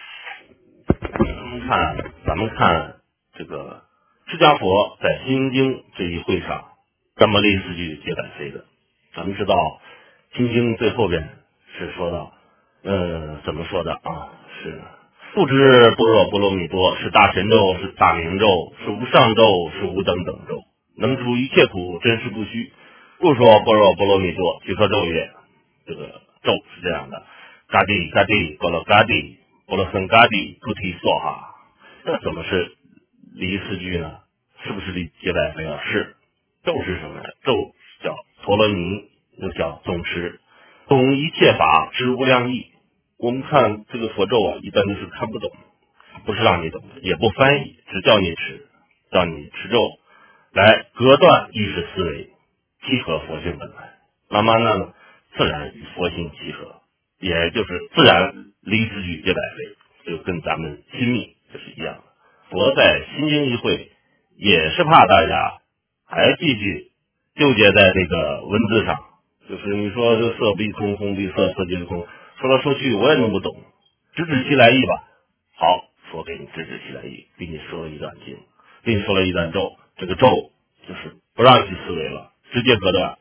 看，咱们看这个释迦佛在心经这一会上怎么离四句皆百非的。咱们知道心经最后边是说到，呃，怎么说的啊？是不知般若波罗蜜多，是大神咒，是大明咒，是无上咒，是无等等咒，能除一切苦，真实不虚。不说般若波罗蜜多，即说咒曰，这个咒是这样的：嘎地嘎地波罗嘎地波罗僧嘎地菩提梭哈。这怎么是离四句呢？是不是离皆百非啊？是。咒是什么呀？咒叫陀罗尼，又叫总持，懂一切法，知无量义。我们看这个佛咒啊，一般都是看不懂，不是让你懂的，也不翻译，只叫你持，叫你持咒来隔断意识思维，契合佛性本来，慢慢的呢，自然与佛性契合，也就是自然离四句皆百非，就跟咱们心密就是一样的。佛在心经一会也是怕大家还继续纠结在这个文字上，就是你说这色必空，空必色，色即是空，说来说去我也弄不懂，直指其来意吧。好，佛给你直指其来意，给你说了一段经，给你说了一段咒，这个咒就是不让你去思维了，直接隔断。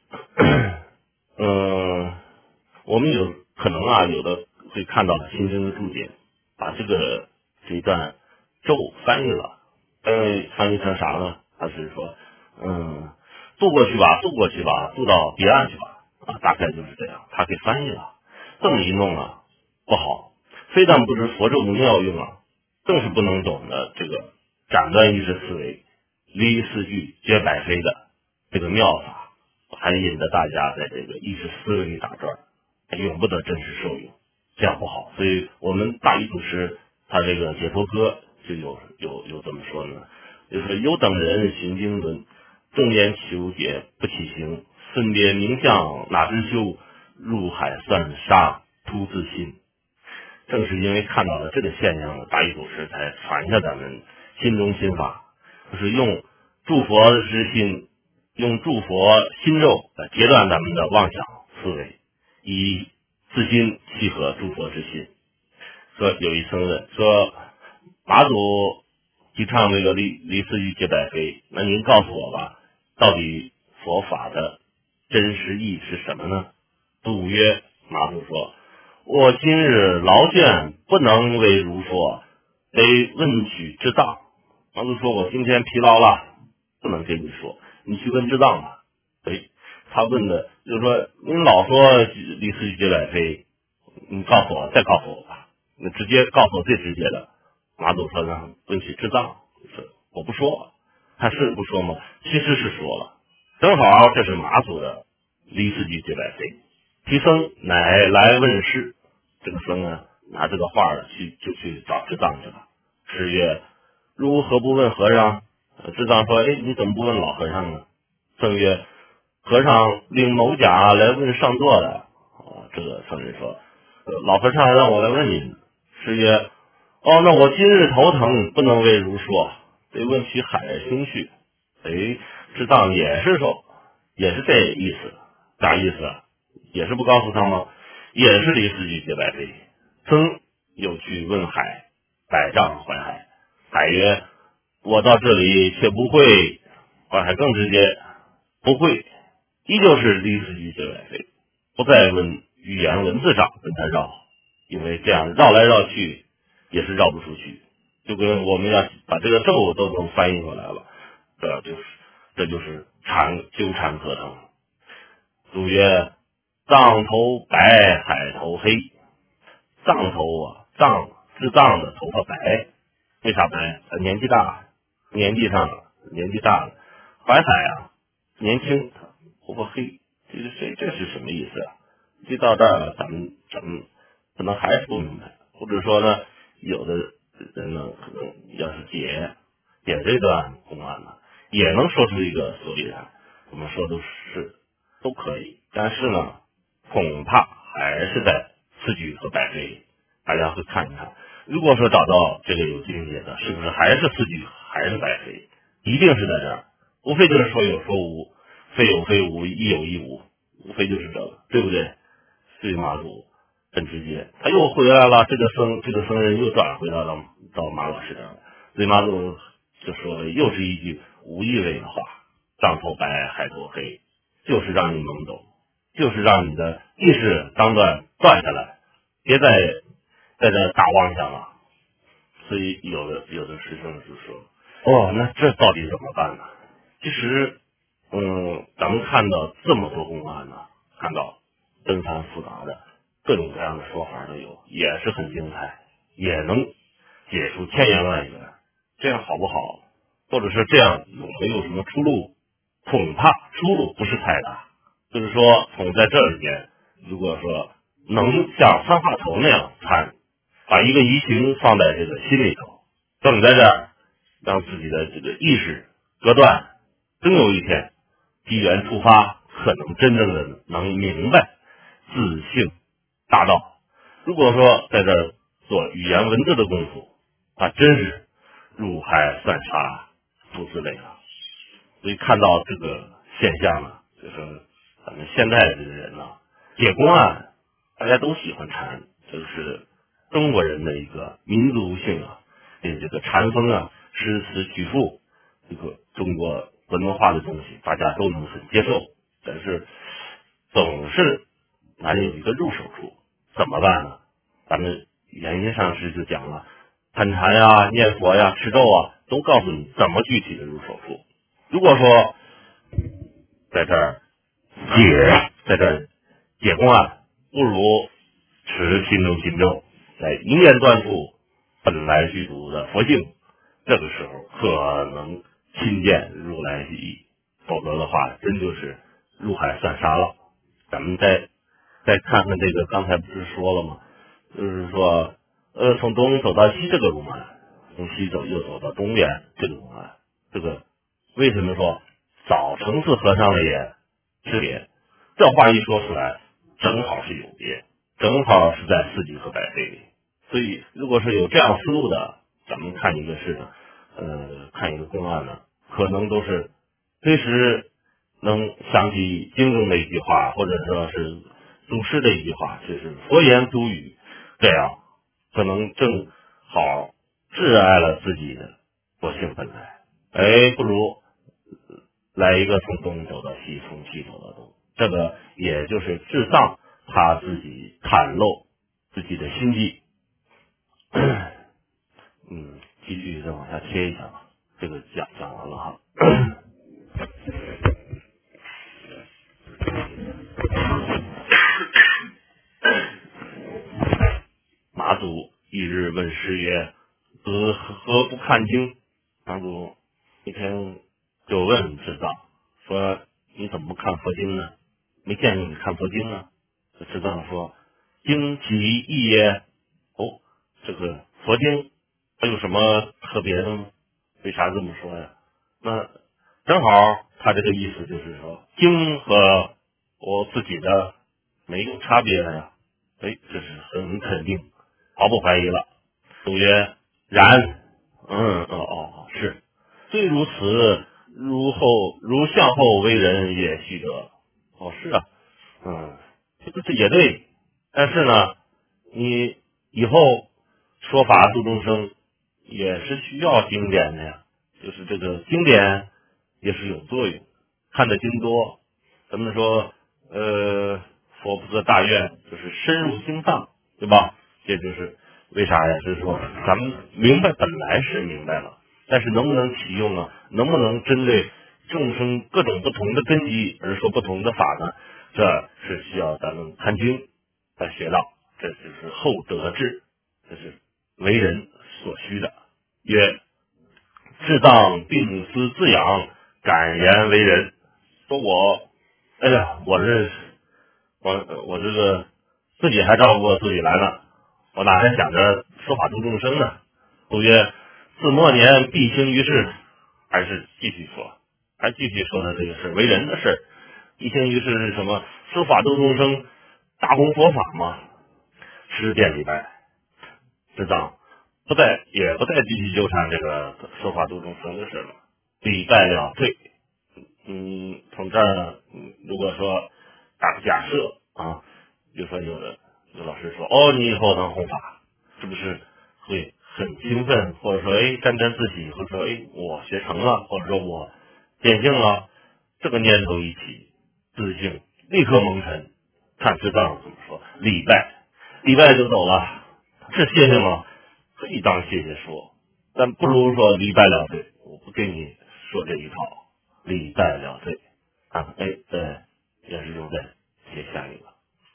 嗯，我们有可能啊，有的会看到心经的注解，把这个这一段咒翻译了，呃，翻译成啥呢？他是说，嗯，渡过去吧，渡过去吧，渡到彼岸去吧，啊，大概就是这样，他给翻译了。这么一弄啊，不好，非但不知佛咒的妙用啊，更是不能懂的这个斩断意识思维、离四句皆百非的这个妙法，还引得大家在这个意识思维里打转，永不得真实受用，这样不好。所以我们大义祖师他这个解脱歌就有有有怎么说呢？就是有等人行经纶，众言求解不起行，分别名相哪知修，入海算沙徒自心。正是因为看到了这个现象，大义祖师才传下咱们心中心法，就是用诸佛之心，用诸佛心咒来截断咱们的妄想思维，以自心契合诸佛之心。说有一僧人说，马祖提倡这个离离四句皆百非，那您告诉我吧，到底佛法的真实意是什么呢？祖曰，马祖说，我今日劳倦，不能为如说，得问取之当。马祖说，我今天疲劳了，不能跟你说，你去问之当吧。哎，他问的就是说，您老说离四句皆百非，你告诉我，再告诉我吧，你直接告诉我最直接的。马祖说呢，问取之当，就是我不说，他是不说吗？其实是说了，正好这是马祖的离四句皆百非。提僧乃来问师，这个僧呢拿这个话儿去就去找智藏去了。师曰，如何不问和尚？智藏说，哎，你怎么不问老和尚呢？僧曰，和尚令某甲来问上座的。哦，这个僧人说，老和尚让我来问您。师曰，哦，那我今日头疼，不能为如说，得问取海心去。哎，智藏也是说，也是这意思，啥意思啊？也是不告诉他吗？也是离四句皆百非。僧又去问海，百丈怀海。海曰，我到这里却不会。怀海更直接，不会，依旧是离四句皆百非，不再问语言文字上跟他绕，因为这样绕来绕去也是绕不出去，就跟我们要把这个咒都能翻译过来了，这就是这就是缠纠缠可疼。祖曰，藏头白，海头黑。藏头啊，藏是藏的头发白，为啥白？他年纪大，年纪上了，年纪大了。怀海啊，年轻，头发黑，这这这是什么意思啊？就到这儿了，咱们咱们可能还是不明白，或者说呢，有的人呢，可能要是解解这段公案呢，也能说出一个所以然。我们说都是都可以，但是呢，恐怕还是在四句和百非，大家会看一看。如果说找到这个有境界的，是不是还是四句，还是百非？一定是在这儿，无非就是说有说无，非有非无，亦有亦无，无非就是这个，对不对？所以马祖很直接。他又回来了，这个僧这个僧人又转回到了到马老师这儿，所以马祖就说了又是一句无意味的话：上头白，海头黑，就是让你懵懂，就是让你的意识当断断下来，别再在这打妄想了。所以有的有的师兄就说：“哦，那这到底怎么办呢？”其实，嗯，咱们看到这么多公案呢，看到纷繁复杂的各种各样的说法都有，也是很精彩，也能解出千言万语。这样好不好？或者是这样有没有什么出路？恐怕出路不是太大。就是说，从在这里边，如果说能像三话头那样参，把一个移情放在这个心里头，等在这儿，让自己的这个意识隔断，终有一天机缘触发，可能真正的能明白自性大道。如果说在这儿做语言文字的功夫，那真是入海算沙，不自累了。所以看到这个现象呢，就是咱们现在这个人呢，解公案大家都喜欢禅，这是中国人的一个民族性啊，这个禅风啊，诗词曲赋，这个中国文化的东西，大家都能很接受，但是总是难有一个入手处，怎么办呢？咱们原因上师就讲了，参禅呀、念佛呀、持咒啊，都告诉你怎么具体的入手处。如果说在这儿解，在这儿解公案，不如持心中心咒，在一念断除本来具足的佛性，这个时候可能亲见如来意，否则的话，真就是入海算沙了。咱们再再看看这个，刚才不是说了吗？就是说，呃，从东走到西这个公案，从西走又走到东边这个公案，这个为什么说早成寺和尚的也是别？这话一说出来，正好是有别，正好是在四季和百废里。所以，如果是有这样思路的，咱们看一个事呢，呃，看一个公案呢，可能都是随时能想起经中的一句话，或者说是祖师的一句话，就是佛言祖语，这样可能正好挚爱了自己的佛性本来。哎，不如来一个从东走到西，从西走到东，这个也就是智藏他自己袒露自己的心机。嗯，继续再往下切一下吧，这个讲讲完了哈。马祖一日问师曰：“子何不看经？”马祖一天就问智藏说：“你怎么不看佛经呢？没见过你看佛经啊？”智藏说：“经其义耶？”哦，这个佛经它有什么特别的吗？为啥这么说呀？那正好他这个意思就是说，经和我自己的没有差别了呀。哎，这是很肯定，毫不怀疑了。祖曰：“然。”嗯，哦哦，是。虽如此，如后如向后为人也须得。哦，是啊，嗯，这个这也对。但是呢，你以后说法度众生也是需要经典的呀，就是这个经典也是有作用。看的经多，咱们说，呃，佛菩萨大愿就是深入经藏，对吧？这就是为啥呀？就是说，咱们明白本来是明白了，但是能不能启用啊？能不能针对众生各种不同的根基而说不同的法呢？这是需要咱们看经来学到，这就是后得智，这是为人所需的。曰：“智藏病思滋养，敢言为人。”说我，哎呀，我这我我这个自己还照顾过自己来呢，我哪还想着说法度众生呢？祖曰：“自末年必兴于世。”还是继续说，还继续说的这个是为人的事。必兴于世是什么？说法度众生，大弘佛法嘛。十遍礼拜，智藏不再也不再继续纠缠这个说法度众生的事了，礼拜了退。嗯，从这儿呢，如果说打个假设啊，比如说有的有老师说，哦，你以后能弘法，是不是会很兴奋，或者说哎沾沾自喜，或者说哎我学成了，或者说我见性了，这个念头一起，自信立刻蒙尘。看智藏怎么说，礼拜礼拜就走了，是谢谢吗？可以当谢谢说，但不如说礼拜了罪，我不跟你说这一套，礼拜了罪。看看哎对，也是又在写下一个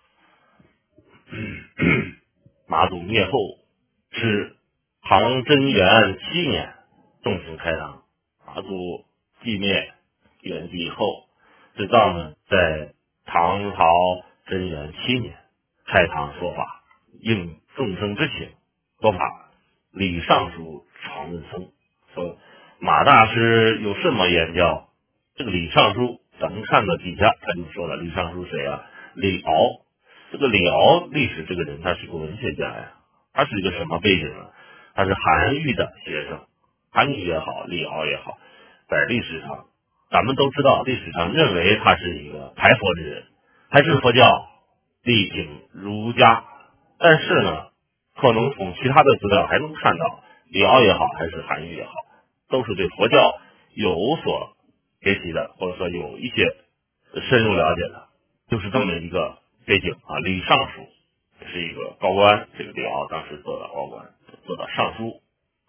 马祖灭后是唐贞元七年重新开堂，马祖寂灭元帝后，智藏呢在唐朝贞元七年开堂说法，应众生之请说法。李尚书传问僧说，马大师有什么言教？这个李尚书咱们看到底下他就说了，李尚书谁啊？李敖。这个李敖历史这个人他是个文学家呀，他是一个什么背景呢？他是韩愈的学生，韩愈也好，李敖也好，在历史上咱们都知道，历史上认为他是一个排佛之人，还是佛教力挺儒家。但是呢，可能从其他的资料还能看到，李敖也好，还是韩愈也好，都是对佛教有所学习的，或者说有一些深入了解的，就是这么一个背景啊。李尚书是一个高官，这个李敖当时做到高官，做到尚书。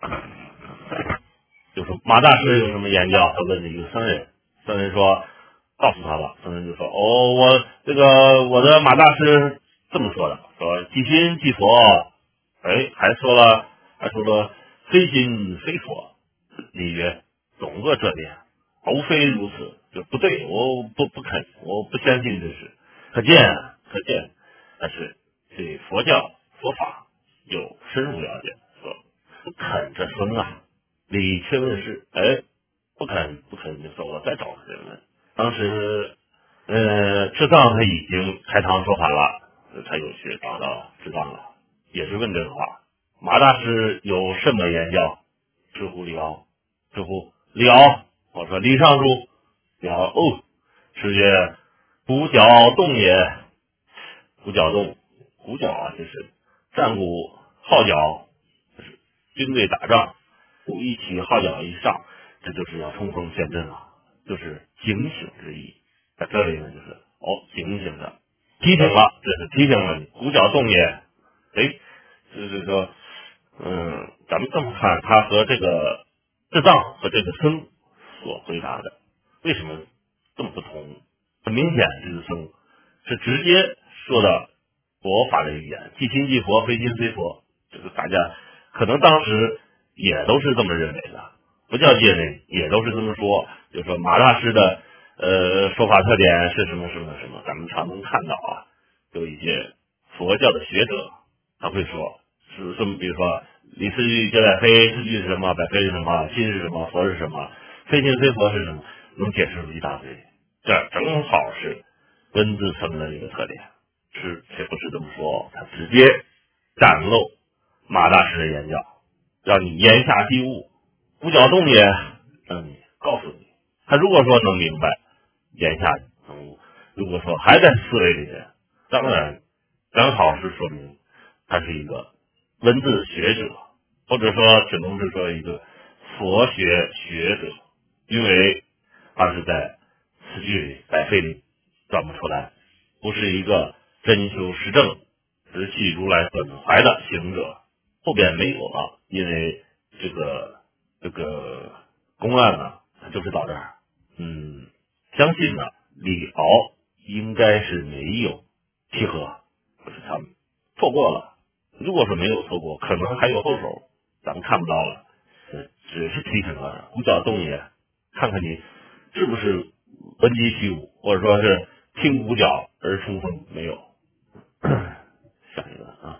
就说马大师有什么言教？他问了一个僧人，僧人说告诉他了，僧人就说哦，我这个我的马大师这么说的，说即心即佛，哎，还说了还说了非心非佛。李曰总个这点，无非如此，就不对，我不不肯，我不相信这是。可见可见，但是对佛教佛法有深入了解，说不肯这僧啊。李却问是，哎，不肯不肯就说我再找个人问。当时呃智藏他已经开堂说法了，他又去找到智藏了，也是问这个话，马大师有什么言教？知乎李敖，知乎李敖，我说李尚书，李敖哦，是曰鼓角动也。鼓角动，鼓角啊，就是战鼓号角，就是军队打仗，鼓一起号角一上，这就是要冲锋陷阵了，就是警醒之意。在这里呢，就是哦，警醒着，提醒了，这是提醒了你，鼓角动也。哎，就是说，嗯，咱们这么看，他和这个智藏和这个僧所回答的，为什么这么不同？很明显，这个僧是直接说的佛法的语言，即心即佛，非心非佛，这个大家可能当时也都是这么认为的，佛教界内也都是这么说，就说马大师的呃说法特点是什么什么什么，咱们常能看到啊，有一些佛教的学者他会说是这么，比如说李四句皆百非，四句是什么，百非是什么，心是什么，佛是什么，非心非佛是什么，能解释出一大堆，这正好是文字僧的一个特点。是却不是这么说，他直接展露马大师的言教，让你言下机悟，鼓角动也，让你告诉你，他如果说能明白，言下能悟；如果说还在思维里面，当然正好是说明他是一个文字学者，或者说只能是说一个佛学学者，因为他是在四句里百废里转不出来，不是一个真修实证直系如来本怀的行者。后边没有了，因为这个这个公案呢，它就是到这儿。嗯，相信呢，李敖应该是没有契合，不是他们错过了。如果说没有错过，可能还有后手，咱们看不到了。只是提醒了鼓角动也，看看你是不是闻鸡起舞，或者说是听鼓角而冲锋，没有。下一个啊，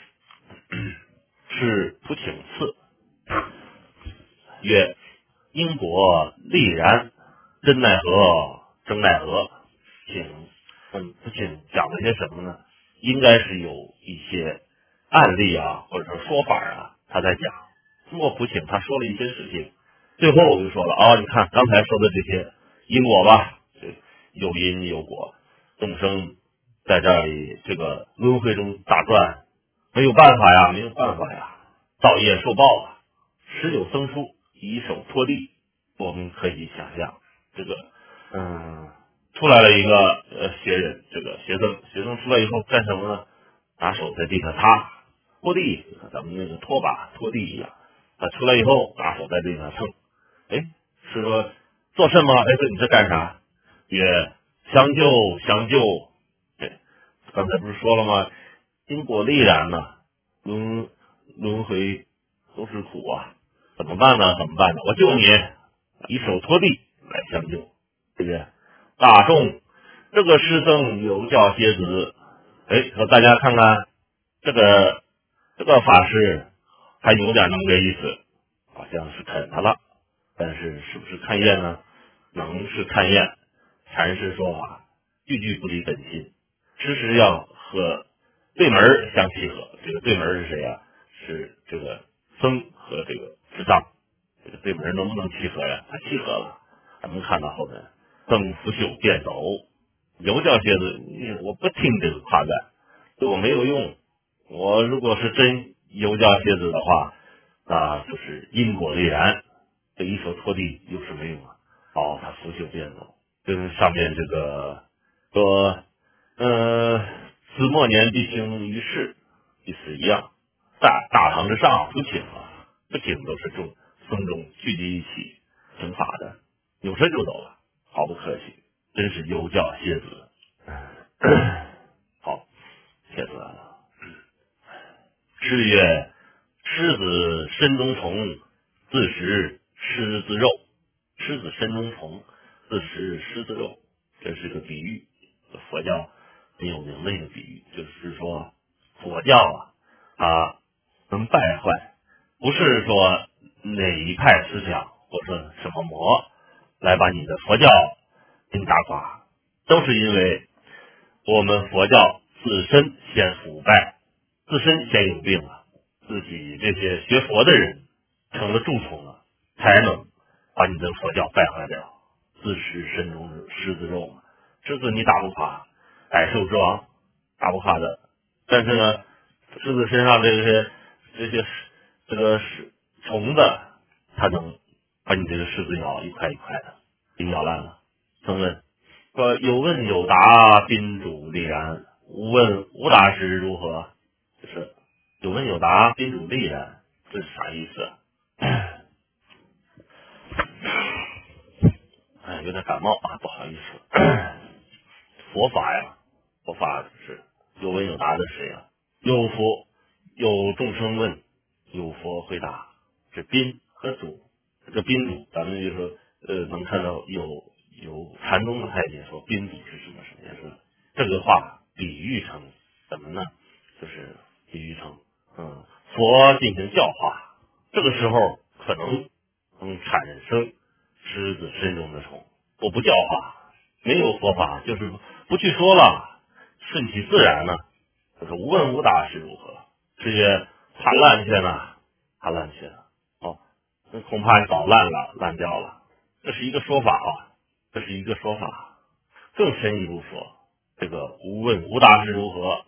是普请次曰：因果力然，真奈何？真奈何？请嗯，普请讲了些什么呢？应该是有一些案例啊，或者说说法啊，他在讲。通过普请，他说了一些事情，最后我就说了啊、哦，你看刚才说的这些因果吧，有因有果，众生在这里这个轮回中打转，没有办法呀，没有办法呀，造业受报啊。时有僧出，以手托地，我们可以想象，这个嗯，出来了一个呃学人，这个学生，学生出来以后干什么呢？拿手在地上擦拖地，和咱们那个拖把拖地一样。他出来以后拿手在地上蹭，哎，是说做什么？哎，说你这干啥？曰相救相救。哎，刚才不是说了吗？因果历然呢，轮轮回都是苦啊，怎么办呢？怎么办呢？我救你，以手托地来相救，对不对？大众，这个师僧有教蝎子，哎，和大家看看这个这个法师还有点那么个意思，好像是啃他了，但是是不是看厌呢？能是看厌。禅师说法句句不离本心，时时要和对门相契合。这个对门是谁啊？是这个僧和这个智障。这个对门能不能契合呀？他契合了。咱们看到后面，僧拂袖便走。游教蝎子，我不听这个夸赞，对我没有用。我如果是真游教蝎子的话，那就是因果历然。这一手拖地有什么用啊？哦，他拂袖便走，跟上面这个说，呃，此末年必行于世，意思一样。大大堂之上不请啊，不请都是众僧众聚集一起听法的，扭身就走了，毫不客气，真是有教蝎子。好，蝎子了。诗曰：狮子身中虫，自食狮子肉。狮子身中虫，自食狮子肉，这是个比喻，佛教很有名的一个比喻，就是说佛教啊，它能败坏，不是说哪一派思想或者什么魔来把你的佛教给你打垮，都是因为我们佛教自身先腐败，自身先有病了，自己这些学佛的人成了蛀虫了，才能把你的佛教败坏掉。自食身中的狮子肉嘛，狮子你打不垮，百兽之王打不垮的，但是呢，狮子身上这些这些这个虫子，它能把你这个狮子咬一块一块的，给你咬烂了。曾问说有问有答，宾主力然；无问无答时如何？就是有问有答，宾主力然，这是啥意思？哎，有点感冒啊，不好意思。佛法呀，佛法是有问有答的谁呀？有佛，有众生问，有佛回答，是宾和主。这个宾主，咱们就说，呃，能看到有有禅宗的太监说宾主是什么什么意思？这个话比喻成什么呢？就是比喻成，嗯，佛进行教化，这个时候可能能产生狮子身中的虫。我不教化，没有佛法，就是不去说了，顺其自然呢。就是无问无答是如何？这些怕烂去呢，怕烂去了，哦，那恐怕早烂了，烂掉了。这是一个说法啊，这是一个说法。更深一步说，这个无问无答是如何？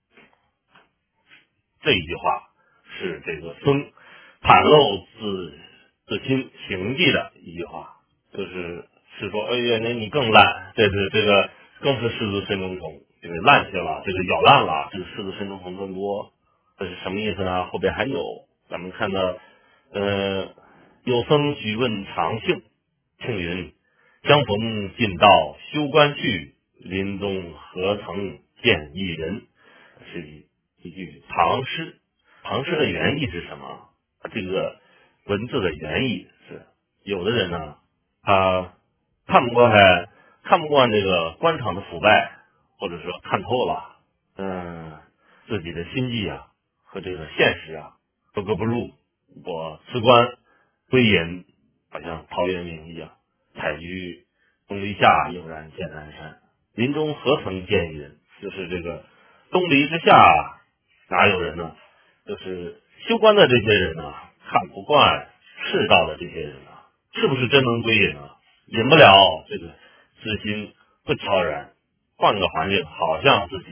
这一句话是这个僧袒露自自心行迹的一句话，就是是说，哎呀，那你更烂，这是这个更是狮子身中虫，这个烂去了，这个咬烂了，这个狮子身中虫更多，这是什么意思呢？后边还有，咱们看到，呃，有僧举问常姓，庆云：相逢近道休观去，林中何曾见一人？是一一句唐诗。唐诗的原意是什么？这个文字的原意是，有的人呢，他看不惯看不惯这个官场的腐败，或者说看透了，嗯，自己的心计啊和这个现实啊格格不入。我辞官归隐，好像陶渊明一样，采菊东篱下，悠然见南山。林中何曾见一人？就是这个东篱之下哪有人呢？就是修官的这些人呢，看不惯世道的这些人啊，是不是真能归隐啊？隐不了，这个自心不悄然，换个环境，好像自己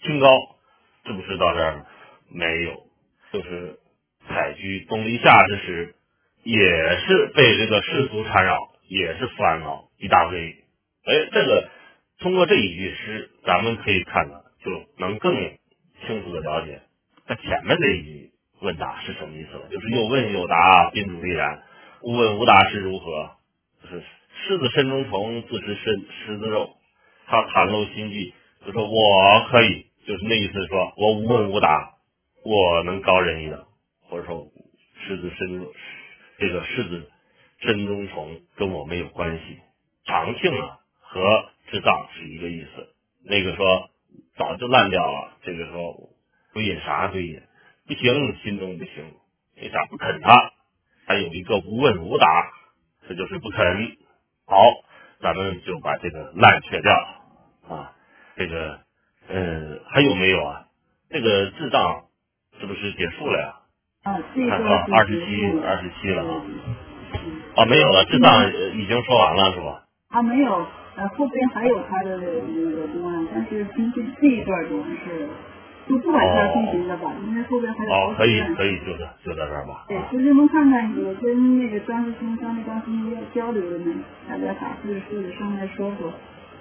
清高，是不是到这儿？没有，就是采居东篱下之时，也是被这个世俗缠绕，也是烦恼一大堆。哎，这个通过这一句诗，咱们可以看到，就能更清楚的了解在前面这一句问答是什么意思了，就是有问有答，宾主必然，无问无答是如何？就是狮子身中虫，自食身狮子肉。他袒露心迹，就说我可以，就是那意思说我无问无答，我能高人一等，或者说狮子身中这个狮子身中虫跟我没有关系。长庆啊和智障是一个意思，那个说早就烂掉了，这个说归隐啥归隐，不行，心中不行，为啥不肯他？还有一个无问无答，这就是不肯。好，咱们就把这个烂去掉啊。这个呃还有没有啊？这个智障是不是结束了呀？ 啊，这个啊，二十七，二十七了啊。啊，没有了，智障已经说完了是吧？ 啊，没有，呃，后边还有他的那个公案，但是今天这一段总是就不管他进行的吧，哦、因为后边还有好哦，可以可以，就在就在这儿吧。 对，就是能看看我跟那个张师兄、张立刚师兄要交流的呢，大家打字或者上来说说。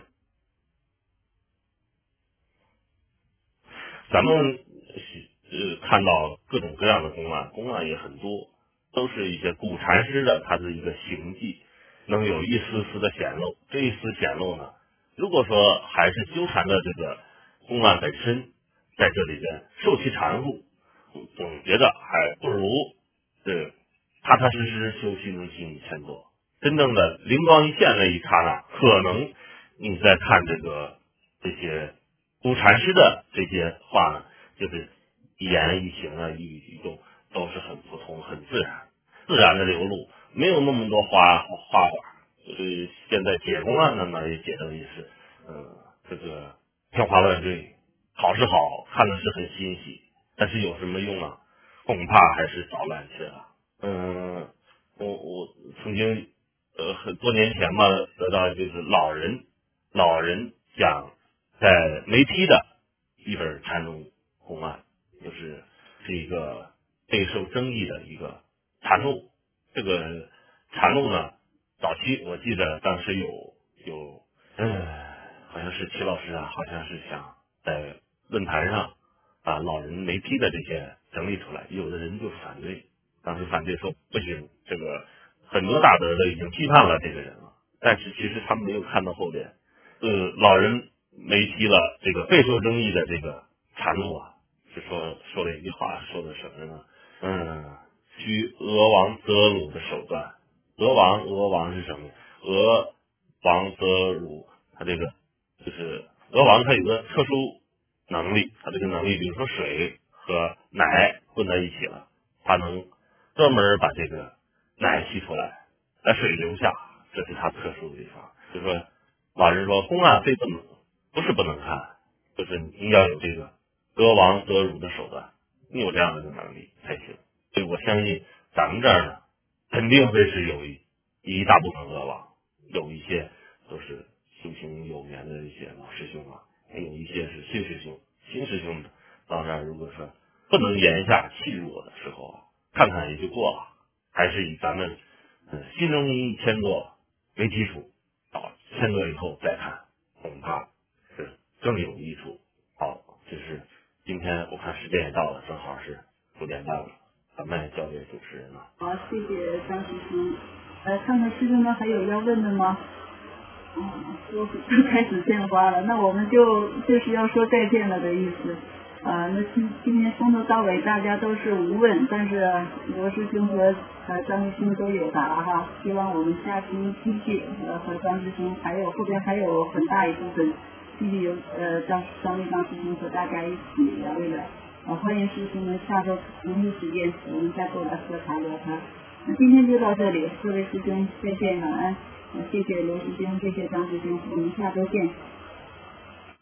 咱们呃看到各种各样的公案，公案也很多，都是一些古禅师的他的一个行迹，能有一丝丝的显露。这一丝显露呢，如果说还是纠缠的这个公案本身，在这里边受其缠缚，总觉得还不如这踏踏实实修心心前多。真正的灵光一现那一刹那，可能你在看这个这些古禅师的这些话呢，就是一言一行啊，一语一动都是很普通、很自然、自然的流露，没有那么多花花花。就是现在解公案的呢，也解的也是，嗯，这个天花乱坠，好是好，看的是很欣喜，但是有什么用啊？恐怕还是早烂去了。嗯，我我曾经呃很多年前吧，得到就是老人老人讲在梅梯的一本禅宗公案，就是是一个备受争议的一个禅录。这个禅录呢，早期我记得当时有有，嗯，好像是齐老师啊，好像是想在论坛上把老人梅梯的这些整理出来，有的人就是反对，当时反对说不行，这个很多大德都已经批判了这个人了，但是其实他们没有看到后边，呃，老人梅梯了这个备受争议的这个禅录啊，是说说了一句话，说的什么呢？嗯，需俄王则鲁的手段。俄王，俄王是什么？俄王则鲁，他这个就是俄王，他有个特殊能力，他这个能力，比如说水和奶混在一起了，他能专门把这个奶吸出来，把水留下，这是他特殊的地方。就说老人说，公案非不能，不是不能看，就是你要有这个俄王则鲁的手段，你有这样的能力才行。所以我相信咱们这儿呢，肯定会是有一一大部分俄王，有一些都是修行有缘的一些老师兄啊，还有一些是新师兄，新师兄的到这儿如果说不能言下气弱的时候，看看也就过了，还是以咱们嗯心中一千多为基础，到千多以后再看，恐怕是更有益处。好，这是今天我看时间也到了，正好是九点半了。咱们交给主持人了。 好，谢谢张师兄。呃，看看师兄们还有要问的吗？嗯，都都开始献花了，那我们就就是要说再见了的意思。啊、呃，那今今天从头到尾大家都是无问，但是罗师兄和呃张师兄都有答哈。希望我们下期继续呃和张师兄还有后边还有很大一部分继续由呃张张立刚师兄和大家一起聊一聊。呃，欢迎师兄们下周同一时间我们再过来喝茶聊茶。那今天就到这里，各位师兄再见，晚安。谢谢罗师兄，谢谢张师兄，我们下周见。